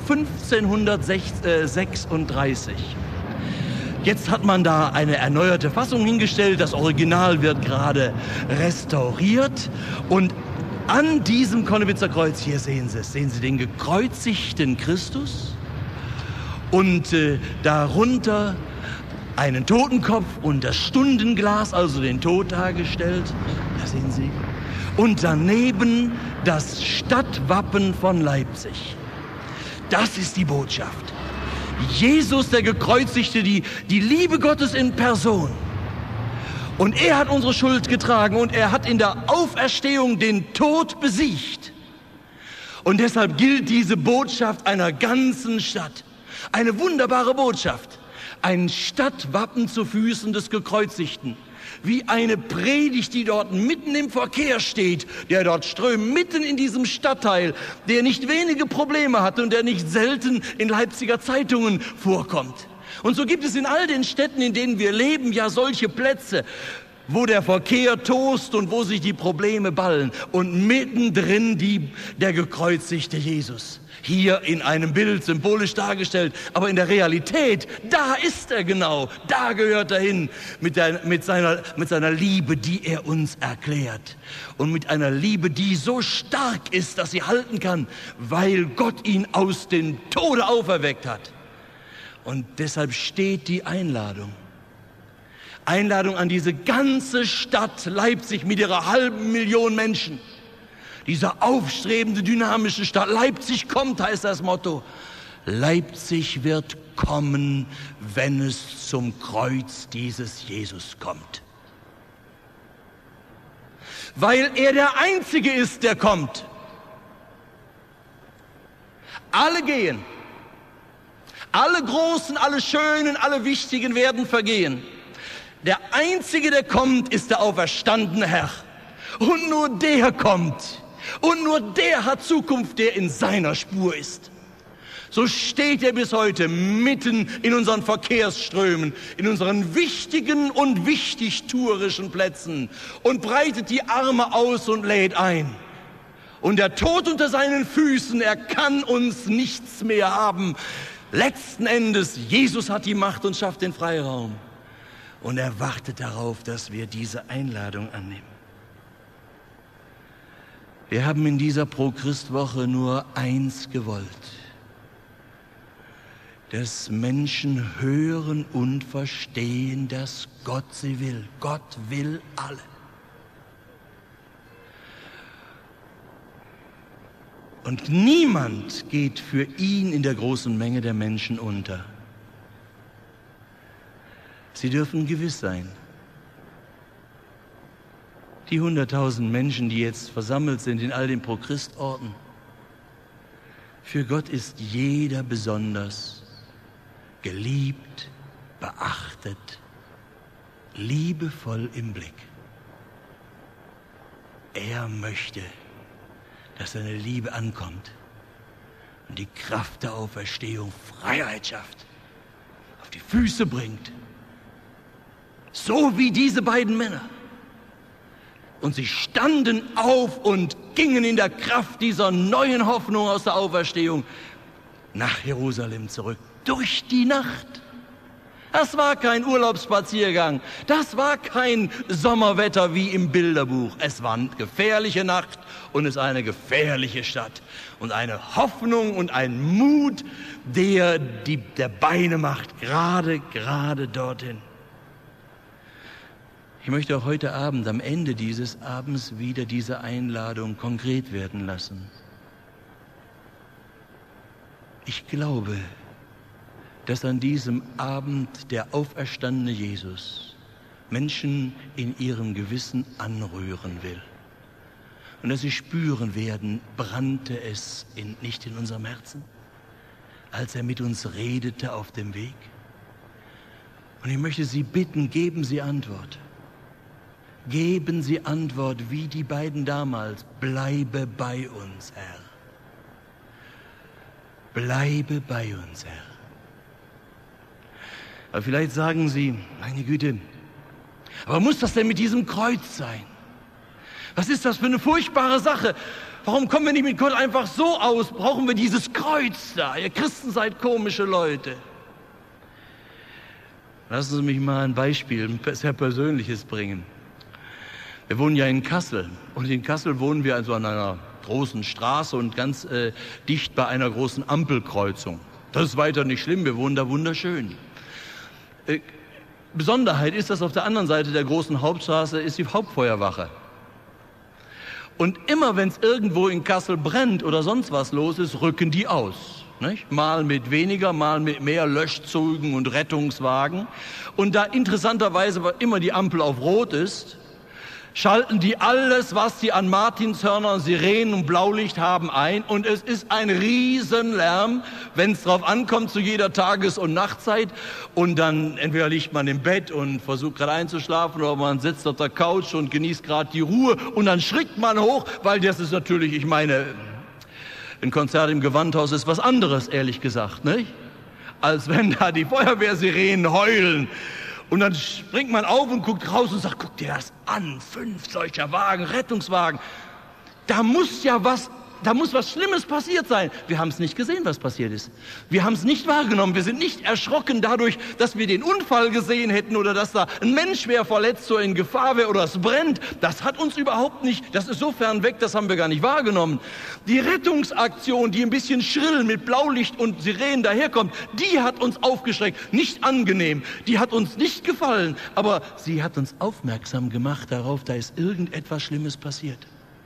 1536. Jetzt hat man da eine erneuerte Fassung hingestellt, das Original wird gerade restauriert und an diesem Connewitzer Kreuz, hier sehen Sie den gekreuzigten Christus und darunter einen Totenkopf und das Stundenglas, also den Tod dargestellt, da sehen Sie, und daneben das Stadtwappen von Leipzig. Das ist die Botschaft. Jesus, der Gekreuzigte, die Liebe Gottes in Person. Und er hat unsere Schuld getragen und er hat in der Auferstehung den Tod besiegt. Und deshalb gilt diese Botschaft einer ganzen Stadt. Eine wunderbare Botschaft. Ein Stadtwappen zu Füßen des Gekreuzigten. Wie eine Predigt, die dort mitten im Verkehr steht, der dort strömt, mitten in diesem Stadtteil, der nicht wenige Probleme hat und der nicht selten in Leipziger Zeitungen vorkommt. Und so gibt es in all den Städten, in denen wir leben, ja solche Plätze, wo der Verkehr tost und wo sich die Probleme ballen. Und mittendrin der gekreuzigte Jesus. Hier in einem Bild symbolisch dargestellt, aber in der Realität, da ist er genau, da gehört er hin mit seiner Liebe, die er uns erklärt. Und mit einer Liebe, die so stark ist, dass sie halten kann, weil Gott ihn aus dem Tode auferweckt hat. Und deshalb steht die Einladung an diese ganze Stadt Leipzig mit ihrer 500.000 Menschen. Diese aufstrebende, dynamische Stadt. Leipzig kommt, heißt das Motto. Leipzig wird kommen, wenn es zum Kreuz dieses Jesus kommt. Weil er der Einzige ist, der kommt. Alle gehen. Alle Großen, alle Schönen, alle Wichtigen werden vergehen. Der Einzige, der kommt, ist der auferstandene Herr. Und nur der kommt. Und nur der hat Zukunft, der in seiner Spur ist. So steht er bis heute mitten in unseren Verkehrsströmen, in unseren wichtigen und wichtigtuerischen Plätzen und breitet die Arme aus und lädt ein. Und der Tod unter seinen Füßen, er kann uns nichts mehr haben. Letzten Endes, Jesus hat die Macht und schafft den Freiraum. Und er wartet darauf, dass wir diese Einladung annehmen. Wir haben in dieser Pro-Christ-Woche nur eins gewollt. Dass Menschen hören und verstehen, dass Gott sie will. Gott will alle. Und niemand geht für ihn in der großen Menge der Menschen unter. Sie dürfen gewiss sein. Die 100.000 Menschen, die jetzt versammelt sind in all den Pro-Christ-Orten, für Gott ist jeder besonders geliebt, beachtet, liebevoll im Blick. Er möchte, dass seine Liebe ankommt und die Kraft der Auferstehung Freiheit schafft, auf die Füße bringt. So wie diese beiden Männer. Und sie standen auf und gingen in der Kraft dieser neuen Hoffnung aus der Auferstehung nach Jerusalem zurück. Durch die Nacht. Das war kein Urlaubsspaziergang. Das war kein Sommerwetter wie im Bilderbuch. Es war eine gefährliche Nacht und es ist eine gefährliche Stadt. Und eine Hoffnung und ein Mut, der Beine macht, gerade dorthin. Ich möchte auch heute Abend, am Ende dieses Abends, wieder diese Einladung konkret werden lassen. Ich glaube, dass an diesem Abend der auferstandene Jesus Menschen in ihrem Gewissen anrühren will. Und dass sie spüren werden, brannte es nicht in unserem Herzen? als er mit uns redete auf dem Weg? Und ich möchte Sie bitten, geben Sie Antwort. Geben Sie Antwort wie die beiden damals. Bleibe bei uns, Herr. Bleibe bei uns, Herr. Aber vielleicht sagen Sie, meine Güte, aber muss das denn mit diesem Kreuz sein? Was ist das für eine furchtbare Sache? Warum kommen wir nicht mit Gott einfach so aus? Brauchen wir dieses Kreuz da? Ihr Christen seid komische Leute. Lassen Sie mich mal ein Beispiel, ein sehr Persönliches bringen. Wir wohnen ja in Kassel und in Kassel wohnen wir also an einer großen Straße und ganz dicht bei einer großen Ampelkreuzung. Das ist weiter nicht schlimm, wir wohnen da wunderschön. Besonderheit ist, dass auf der anderen Seite der großen Hauptstraße ist die Hauptfeuerwache. Und immer wenn es irgendwo in Kassel brennt oder sonst was los ist, rücken die aus. Nicht? Mal mit weniger, mal mit mehr Löschzügen und Rettungswagen. Und da interessanterweise immer die Ampel auf Rot ist, schalten die alles, was sie an Martinshörnern, Sirenen und Blaulicht haben, ein. Und es ist ein Riesenlärm, wenn es drauf ankommt, zu jeder Tages- und Nachtzeit. Und dann entweder liegt man im Bett und versucht gerade einzuschlafen oder man sitzt auf der Couch und genießt gerade die Ruhe. Und dann schrickt man hoch, weil das ist natürlich, ich meine, ein Konzert im Gewandhaus ist was anderes, ehrlich gesagt, nicht? Als wenn da die Feuerwehrsirenen heulen. Und dann springt man auf und guckt raus und sagt, guck dir das an, 5 solcher Wagen, Rettungswagen. Da muss was Schlimmes passiert sein. Wir haben es nicht gesehen, was passiert ist. Wir haben es nicht wahrgenommen. Wir sind nicht erschrocken dadurch, dass wir den Unfall gesehen hätten oder dass da ein Mensch schwer verletzt oder in Gefahr wäre oder es brennt. Das hat uns überhaupt nicht, das ist so fern weg, das haben wir gar nicht wahrgenommen. Die Rettungsaktion, die ein bisschen schrill mit Blaulicht und Sirenen daherkommt, die hat uns aufgeschreckt. Nicht angenehm, die hat uns nicht gefallen, aber sie hat uns aufmerksam gemacht darauf, da ist irgendetwas Schlimmes passiert.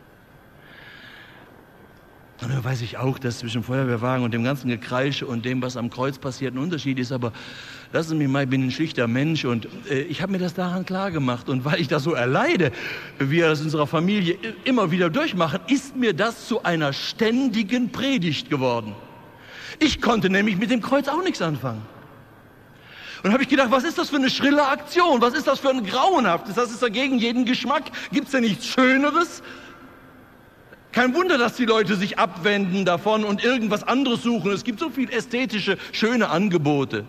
Und dann weiß ich auch, dass zwischen Feuerwehrwagen und dem ganzen Gekreische und dem, was am Kreuz passiert, ein Unterschied ist. Aber lassen Sie mich mal, ich bin ein schlichter Mensch und ich habe mir das daran klar gemacht. Und weil ich das so erleide, wie wir das in unserer Familie immer wieder durchmachen, ist mir das zu einer ständigen Predigt geworden. Ich konnte nämlich mit dem Kreuz auch nichts anfangen. Und habe ich gedacht, was ist das für eine schrille Aktion? Was ist das für ein grauenhaftes? Das ist dagegen jeden Geschmack. Gibt es denn nichts Schöneres? Kein Wunder, dass die Leute sich abwenden davon und irgendwas anderes suchen. Es gibt so viel ästhetische, schöne Angebote.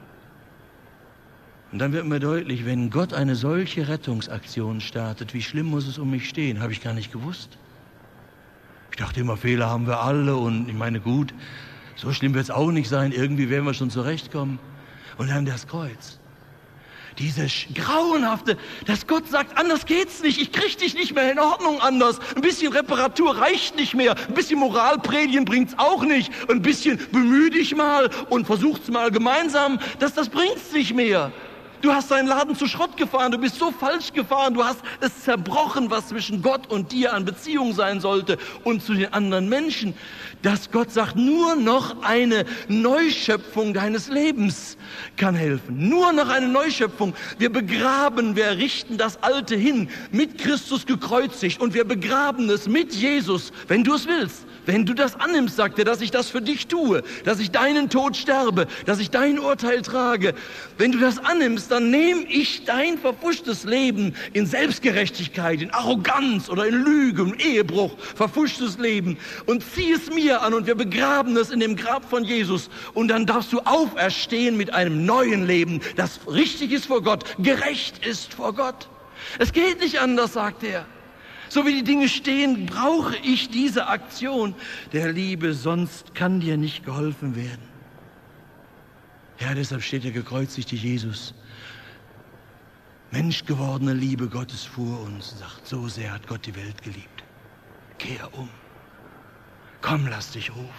Und dann wird mir deutlich, wenn Gott eine solche Rettungsaktion startet, wie schlimm muss es um mich stehen? Habe ich gar nicht gewusst. Ich dachte immer, Fehler haben wir alle und ich meine, gut, so schlimm wird es auch nicht sein. Irgendwie werden wir schon zurechtkommen. Und dann das Kreuz. Dieses Grauenhafte, dass Gott sagt, anders geht's nicht, ich krieg dich nicht mehr in Ordnung anders. Ein bisschen Reparatur reicht nicht mehr, ein bisschen Moralpredigen bringt's auch nicht. Ein bisschen bemühe dich mal und versucht's mal gemeinsam, das bringt's nicht mehr. Du hast deinen Laden zu Schrott gefahren, du bist so falsch gefahren, du hast es zerbrochen, was zwischen Gott und dir an Beziehung sein sollte und zu den anderen Menschen. Dass Gott sagt, nur noch eine Neuschöpfung deines Lebens kann helfen. Nur noch eine Neuschöpfung. Wir richten das Alte hin, mit Christus gekreuzigt und wir begraben es mit Jesus, wenn du es willst. Wenn du das annimmst, sagt er, dass ich das für dich tue, dass ich deinen Tod sterbe, dass ich dein Urteil trage. Wenn du das annimmst, dann nehme ich dein verpfuschtes Leben in Selbstgerechtigkeit, in Arroganz oder in Lüge, in Ehebruch, verpfuschtes Leben und ziehe es mir an und wir begraben es in dem Grab von Jesus. Und dann darfst du auferstehen mit einem neuen Leben, das richtig ist vor Gott, gerecht ist vor Gott. Es geht nicht anders, sagt er. So wie die Dinge stehen, brauche ich diese Aktion der Liebe, sonst kann dir nicht geholfen werden. Ja, deshalb steht der gekreuzigte Jesus. Menschgewordene Liebe Gottes vor uns, sagt, so sehr hat Gott die Welt geliebt. Kehr um. Komm, lass dich rufen.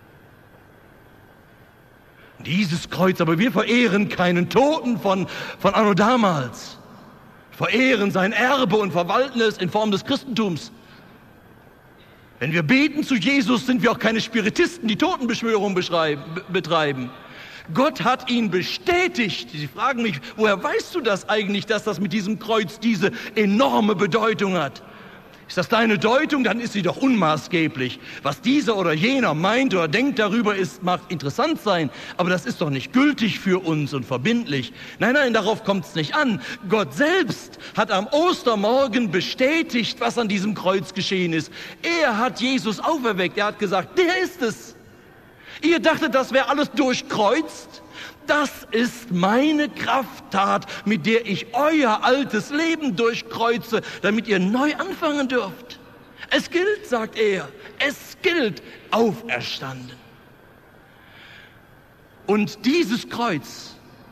Dieses Kreuz, aber wir verehren keinen Toten von anno damals. Verehren sein Erbe und verwalten es in Form des Christentums. Wenn wir beten zu Jesus, sind wir auch keine Spiritisten, die Totenbeschwörung betreiben. Gott hat ihn bestätigt. Sie fragen mich, woher weißt du das eigentlich, dass das mit diesem Kreuz diese enorme Bedeutung hat? Ist das deine Deutung? Dann ist sie doch unmaßgeblich. Was dieser oder jener meint oder denkt darüber, mag interessant sein, aber das ist doch nicht gültig für uns und verbindlich. Nein, nein, darauf kommt es nicht an. Gott selbst hat am Ostermorgen bestätigt, was an diesem Kreuz geschehen ist. Er hat Jesus auferweckt. Er hat gesagt, der ist es. Ihr dachtet, das wäre alles durchkreuzt? Das ist meine Krafttat, mit der ich euer altes Leben durchkreuze, damit ihr neu anfangen dürft. Es gilt, sagt er, es gilt, auferstanden. Und dieses Kreuz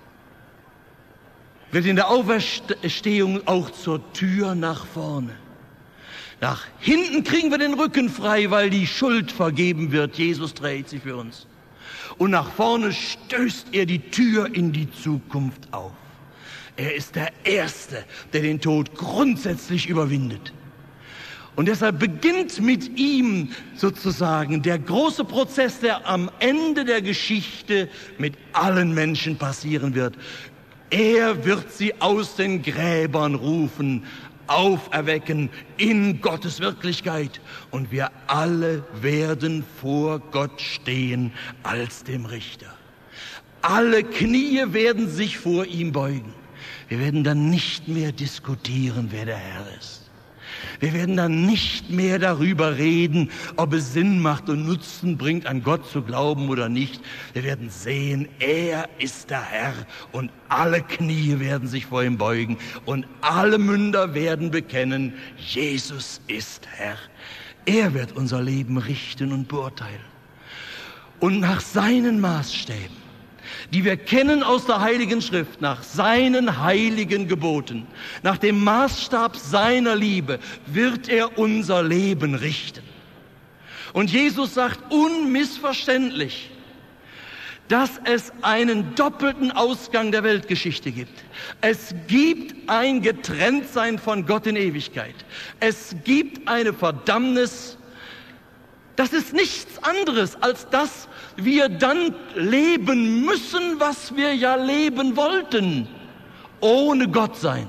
wird in der Auferstehung auch zur Tür nach vorne. Nach hinten kriegen wir den Rücken frei, weil die Schuld vergeben wird. Jesus trägt sie für uns. Und nach vorne stößt er die Tür in die Zukunft auf. Er ist der Erste, der den Tod grundsätzlich überwindet. Und deshalb beginnt mit ihm sozusagen der große Prozess, der am Ende der Geschichte mit allen Menschen passieren wird. Er wird sie aus den Gräbern rufen, auferwecken in Gottes Wirklichkeit. Und wir alle werden vor Gott stehen als dem Richter. Alle Knie werden sich vor ihm beugen. Wir werden dann nicht mehr diskutieren, wer der Herr ist. Wir werden dann nicht mehr darüber reden, ob es Sinn macht und Nutzen bringt, an Gott zu glauben oder nicht. Wir werden sehen, er ist der Herr und alle Knie werden sich vor ihm beugen und alle Münder werden bekennen, Jesus ist Herr. Er wird unser Leben richten und beurteilen. Und nach seinen Maßstäben, die wir kennen aus der Heiligen Schrift, nach seinen heiligen Geboten, nach dem Maßstab seiner Liebe, wird er unser Leben richten. Und Jesus sagt unmissverständlich, dass es einen doppelten Ausgang der Weltgeschichte gibt. Es gibt ein Getrenntsein von Gott in Ewigkeit. Es gibt eine Verdammnis. Das ist nichts anderes, als dass wir dann leben müssen, was wir ja leben wollten, ohne Gott sein.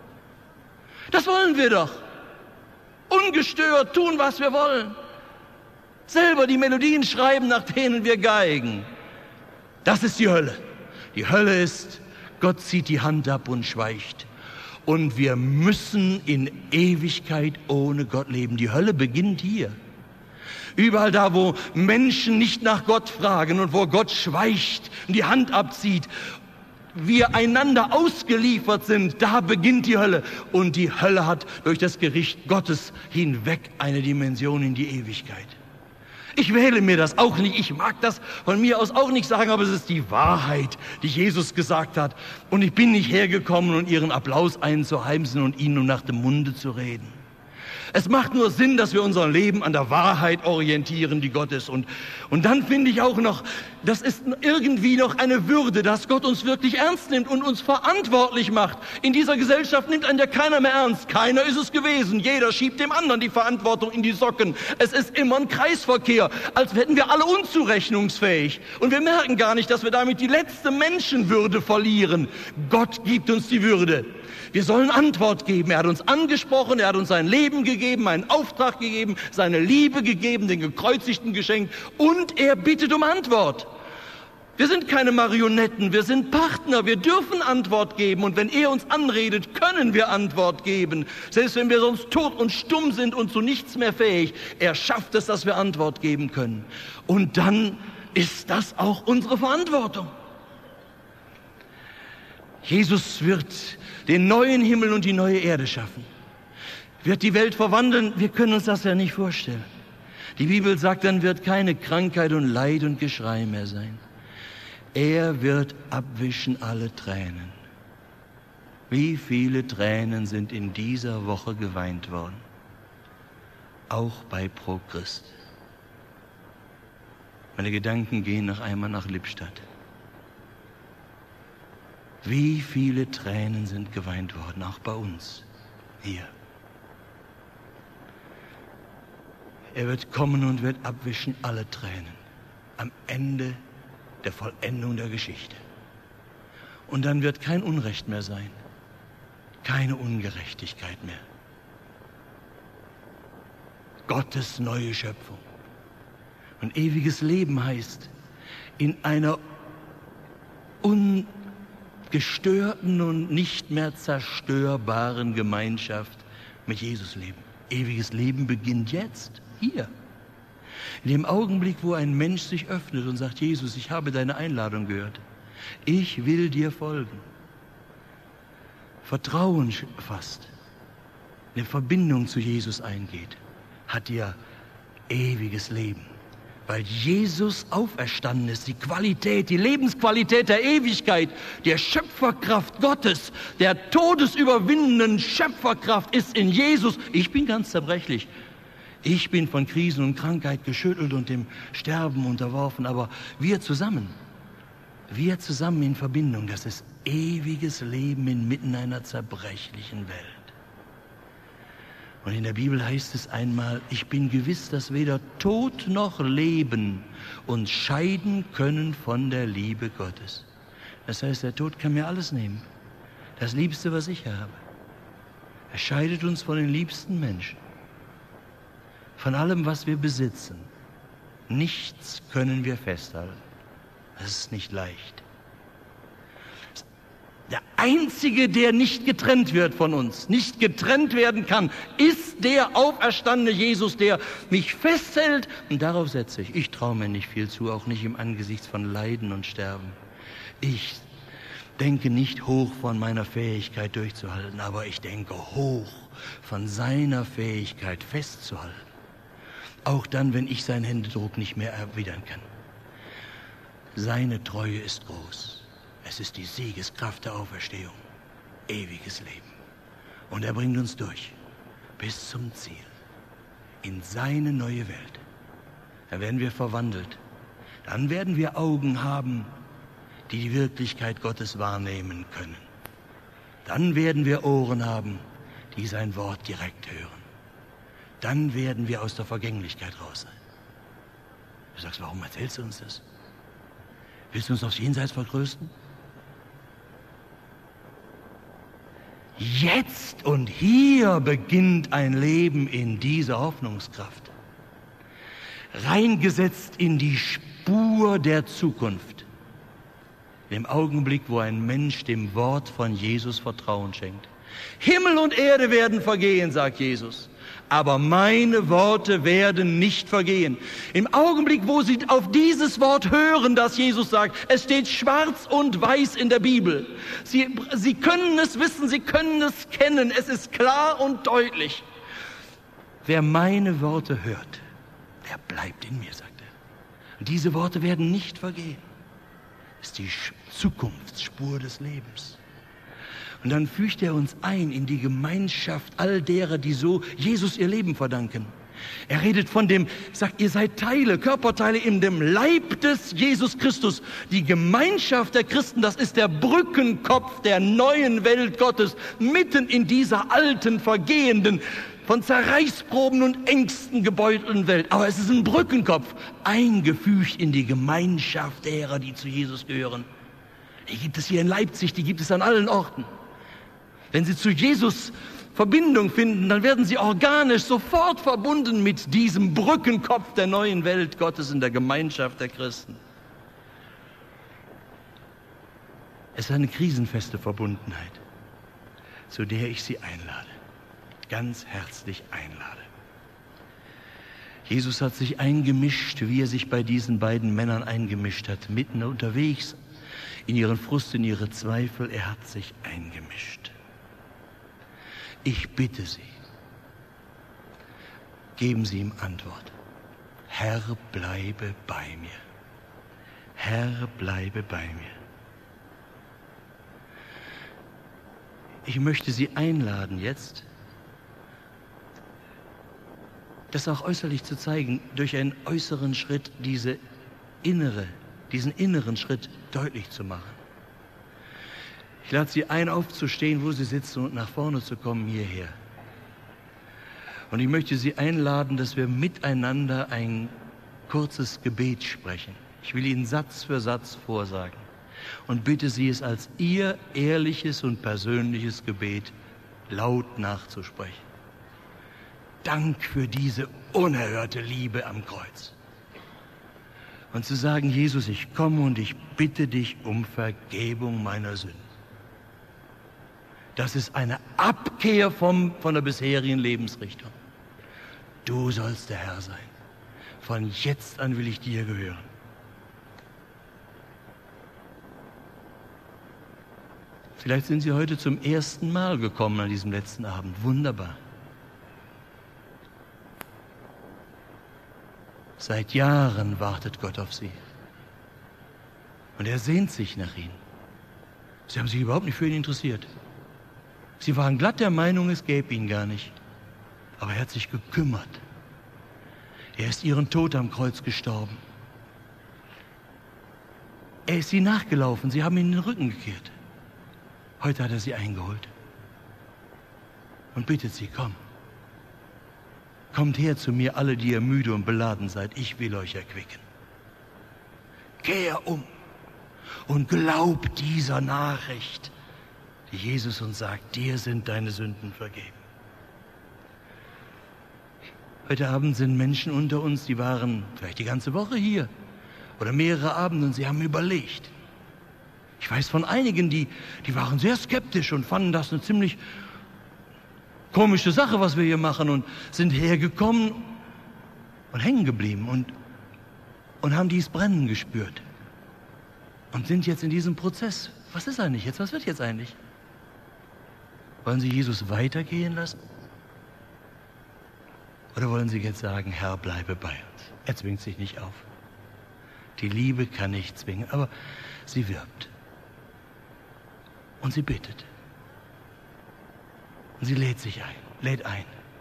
Das wollen wir doch. Ungestört tun, was wir wollen. Selber die Melodien schreiben, nach denen wir geigen. Das ist die Hölle. Die Hölle ist, Gott zieht die Hand ab und schweigt. Und wir müssen in Ewigkeit ohne Gott leben. Die Hölle beginnt hier. Überall da, wo Menschen nicht nach Gott fragen und wo Gott schweigt und die Hand abzieht, wir einander ausgeliefert sind, da beginnt die Hölle. Und die Hölle hat durch das Gericht Gottes hinweg eine Dimension in die Ewigkeit. Ich wähle mir das auch nicht, ich mag das von mir aus auch nicht sagen, aber es ist die Wahrheit, die Jesus gesagt hat. Und ich bin nicht hergekommen, um ihren Applaus einzuheimsen und ihnen nur nach dem Munde zu reden. Es macht nur Sinn, dass wir unser Leben an der Wahrheit orientieren, die Gott ist. Und dann finde ich auch noch, das ist irgendwie noch eine Würde, dass Gott uns wirklich ernst nimmt und uns verantwortlich macht. In dieser Gesellschaft nimmt einen ja keiner mehr ernst. Keiner ist es gewesen. Jeder schiebt dem anderen die Verantwortung in die Socken. Es ist immer ein Kreisverkehr, als wären wir alle unzurechnungsfähig. Und wir merken gar nicht, dass wir damit die letzte Menschenwürde verlieren. Gott gibt uns die Würde. Wir sollen Antwort geben. Er hat uns angesprochen, er hat uns sein Leben gegeben, einen Auftrag gegeben, seine Liebe gegeben, den Gekreuzigten geschenkt und er bittet um Antwort. Wir sind keine Marionetten, wir sind Partner, wir dürfen Antwort geben und wenn er uns anredet, können wir Antwort geben. Selbst wenn wir sonst tot und stumm sind und zu nichts mehr fähig, er schafft es, dass wir Antwort geben können. Und dann ist das auch unsere Verantwortung. Jesus wird den neuen Himmel und die neue Erde schaffen. Wird die Welt verwandeln? Wir können uns das ja nicht vorstellen. Die Bibel sagt, dann wird keine Krankheit und Leid und Geschrei mehr sein. Er wird abwischen alle Tränen. Wie viele Tränen sind in dieser Woche geweint worden? Auch bei Pro Christ. Meine Gedanken gehen noch einmal nach Lippstadt. Wie viele Tränen sind geweint worden, auch bei uns, hier. Er wird kommen und wird abwischen alle Tränen am Ende der Vollendung der Geschichte. Und dann wird kein Unrecht mehr sein, keine Ungerechtigkeit mehr. Gottes neue Schöpfung. Und ewiges Leben heißt, in einer ungestörten und nicht mehr zerstörbaren Gemeinschaft mit Jesus leben. Ewiges Leben beginnt jetzt, hier. In dem Augenblick, wo ein Mensch sich öffnet und sagt, Jesus, ich habe deine Einladung gehört. Ich will dir folgen. Vertrauen fasst, eine Verbindung zu Jesus eingeht, hat er ewiges Leben. Weil Jesus auferstanden ist, die Qualität, die Lebensqualität der Ewigkeit, der Schöpferkraft Gottes, der todesüberwindenden Schöpferkraft ist in Jesus. Ich bin ganz zerbrechlich. Ich bin von Krisen und Krankheit geschüttelt und dem Sterben unterworfen, aber wir zusammen in Verbindung, das ist ewiges Leben inmitten einer zerbrechlichen Welt. Und in der Bibel heißt es einmal, ich bin gewiss, dass weder Tod noch Leben uns scheiden können von der Liebe Gottes. Das heißt, der Tod kann mir alles nehmen. Das Liebste, was ich habe. Er scheidet uns von den liebsten Menschen. Von allem, was wir besitzen. Nichts können wir festhalten. Das ist nicht leicht. Der Einzige, der nicht getrennt wird von uns, nicht getrennt werden kann, ist der auferstandene Jesus, der mich festhält. Und darauf setze ich. Ich traue mir nicht viel zu, auch nicht im Angesicht von Leiden und Sterben. Ich denke nicht hoch von meiner Fähigkeit durchzuhalten, aber ich denke hoch von seiner Fähigkeit festzuhalten. Auch dann, wenn ich seinen Händedruck nicht mehr erwidern kann. Seine Treue ist groß. Es ist die Siegeskraft der Auferstehung. Ewiges Leben. Und er bringt uns durch. Bis zum Ziel. In seine neue Welt. Da werden wir verwandelt. Dann werden wir Augen haben, die die Wirklichkeit Gottes wahrnehmen können. Dann werden wir Ohren haben, die sein Wort direkt hören. Dann werden wir aus der Vergänglichkeit raus sein. Du sagst, warum erzählst du uns das? Willst du uns aufs Jenseits vertrösten? Jetzt und hier beginnt ein Leben in dieser Hoffnungskraft. Reingesetzt in die Spur der Zukunft. Im Augenblick, wo ein Mensch dem Wort von Jesus Vertrauen schenkt. Himmel und Erde werden vergehen, sagt Jesus. Aber meine Worte werden nicht vergehen. Im Augenblick, wo Sie auf dieses Wort hören, das Jesus sagt, es steht schwarz und weiß in der Bibel. Sie können es wissen, Sie können es kennen, es ist klar und deutlich. Wer meine Worte hört, der bleibt in mir, sagt er. Und diese Worte werden nicht vergehen. Das ist die Zukunftsspur des Lebens. Und dann fügt er uns ein in die Gemeinschaft all derer, die so Jesus ihr Leben verdanken. Er redet von dem, sagt, ihr seid Teile, Körperteile in dem Leib des Jesus Christus. Die Gemeinschaft der Christen, das ist der Brückenkopf der neuen Welt Gottes, mitten in dieser alten, vergehenden, von Zerreißproben und Ängsten gebeutelten Welt. Aber es ist ein Brückenkopf, eingefügt in die Gemeinschaft derer, die zu Jesus gehören. Die gibt es hier in Leipzig, die gibt es an allen Orten. Wenn Sie zu Jesus Verbindung finden, dann werden Sie organisch sofort verbunden mit diesem Brückenkopf der neuen Welt Gottes in der Gemeinschaft der Christen. Es ist eine krisenfeste Verbundenheit, zu der ich Sie einlade, ganz herzlich einlade. Jesus hat sich eingemischt, wie er sich bei diesen beiden Männern eingemischt hat, mitten unterwegs, in ihren Frust, in ihre Zweifel, er hat sich eingemischt. Ich bitte Sie, geben Sie ihm Antwort. Herr, bleibe bei mir. Herr, bleibe bei mir. Ich möchte Sie einladen jetzt, das auch äußerlich zu zeigen, durch einen äußeren Schritt diesen inneren Schritt deutlich zu machen. Ich lade Sie ein, aufzustehen, wo Sie sitzen und nach vorne zu kommen, hierher. Und ich möchte Sie einladen, dass wir miteinander ein kurzes Gebet sprechen. Ich will Ihnen Satz für Satz vorsagen und bitte Sie, es als Ihr ehrliches und persönliches Gebet laut nachzusprechen. Dank für diese unerhörte Liebe am Kreuz. Und zu sagen, Jesus, ich komme und ich bitte dich um Vergebung meiner Sünden. Das ist eine Abkehr von der bisherigen Lebensrichtung. Du sollst der Herr sein. Von jetzt an will ich dir gehören. Vielleicht sind Sie heute zum ersten Mal gekommen an diesem letzten Abend. Wunderbar. Seit Jahren wartet Gott auf Sie. Und er sehnt sich nach Ihnen. Sie haben sich überhaupt nicht für ihn interessiert. Sie waren glatt der Meinung, es gäbe ihn gar nicht. Aber er hat sich gekümmert. Er ist Ihren Tod am Kreuz gestorben. Er ist Sie nachgelaufen. Sie haben ihm den Rücken gekehrt. Heute hat er Sie eingeholt. Und bittet Sie, komm. Kommt her zu mir, alle, die ihr müde und beladen seid. Ich will euch erquicken. Kehr um und glaub dieser Nachricht, die Jesus uns sagt, dir sind deine Sünden vergeben. Heute Abend sind Menschen unter uns, die waren vielleicht die ganze Woche hier oder mehrere Abende und sie haben überlegt. Ich weiß von einigen, die waren sehr skeptisch und fanden das eine ziemlich komische Sache, was wir hier machen, und sind hergekommen und hängen geblieben und haben dieses Brennen gespürt und sind jetzt in diesem Prozess. Was ist eigentlich jetzt? Was wird jetzt eigentlich? Wollen Sie Jesus weitergehen lassen? Oder wollen Sie jetzt sagen, Herr, bleibe bei uns? Er zwingt sich nicht auf. Die Liebe kann nicht zwingen, aber sie wirbt. Und sie bittet. Und sie lädt ein.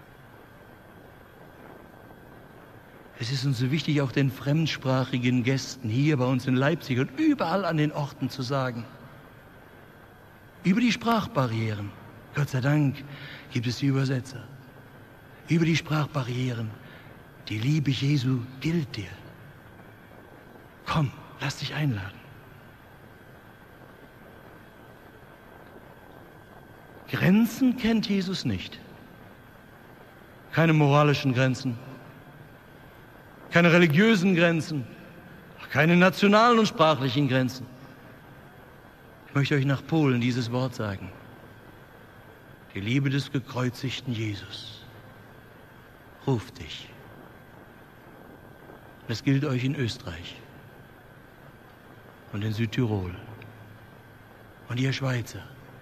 Es ist uns so wichtig, auch den fremdsprachigen Gästen hier bei uns in Leipzig und überall an den Orten zu sagen, über die Sprachbarrieren, Gott sei Dank gibt es die Übersetzer, über die Sprachbarrieren, die Liebe Jesu gilt dir. Komm, lass dich einladen. Grenzen kennt Jesus nicht. Keine moralischen Grenzen, keine religiösen Grenzen, keine nationalen und sprachlichen Grenzen. Ich möchte euch nach Polen dieses Wort sagen. Die Liebe des gekreuzigten Jesus ruft dich. Das gilt euch in Österreich und in Südtirol und ihr Schweizer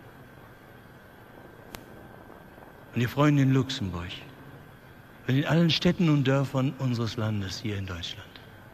und ihr Freunde in Luxemburg und in allen Städten und Dörfern unseres Landes hier in Deutschland.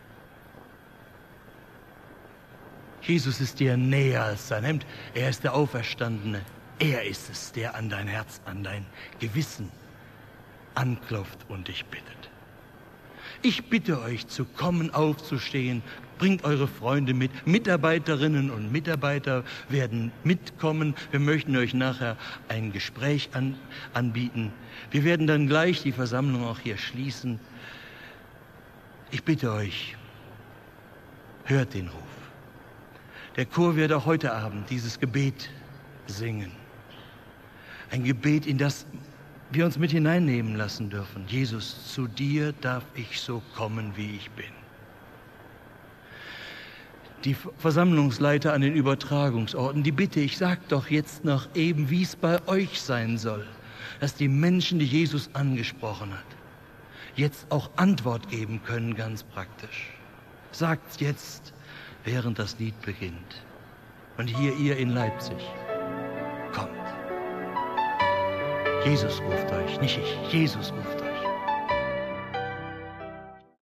Jesus ist dir näher als dein Hemd. Er ist der Auferstandene. Er ist es, der an dein Herz, an dein Gewissen anklopft und dich bittet. Ich bitte euch zu kommen, aufzustehen. Bringt eure Freunde mit. Mitarbeiterinnen und Mitarbeiter werden mitkommen. Wir möchten euch nachher ein Gespräch anbieten. Wir werden dann gleich die Versammlung auch hier schließen. Ich bitte euch, hört den Ruf. Der Chor wird auch heute Abend dieses Gebet singen. Ein Gebet, in das wir uns mit hineinnehmen lassen dürfen. Jesus, zu dir darf ich so kommen, wie ich bin. Die Versammlungsleiter an den Übertragungsorten, die bitte ich, sagt doch jetzt noch eben, wie es bei euch sein soll, dass die Menschen, die Jesus angesprochen hat, jetzt auch Antwort geben können, ganz praktisch. Sagt's jetzt, während das Lied beginnt. Und hier ihr in Leipzig, kommt. Jesus ruft euch, nicht ich, Jesus ruft euch.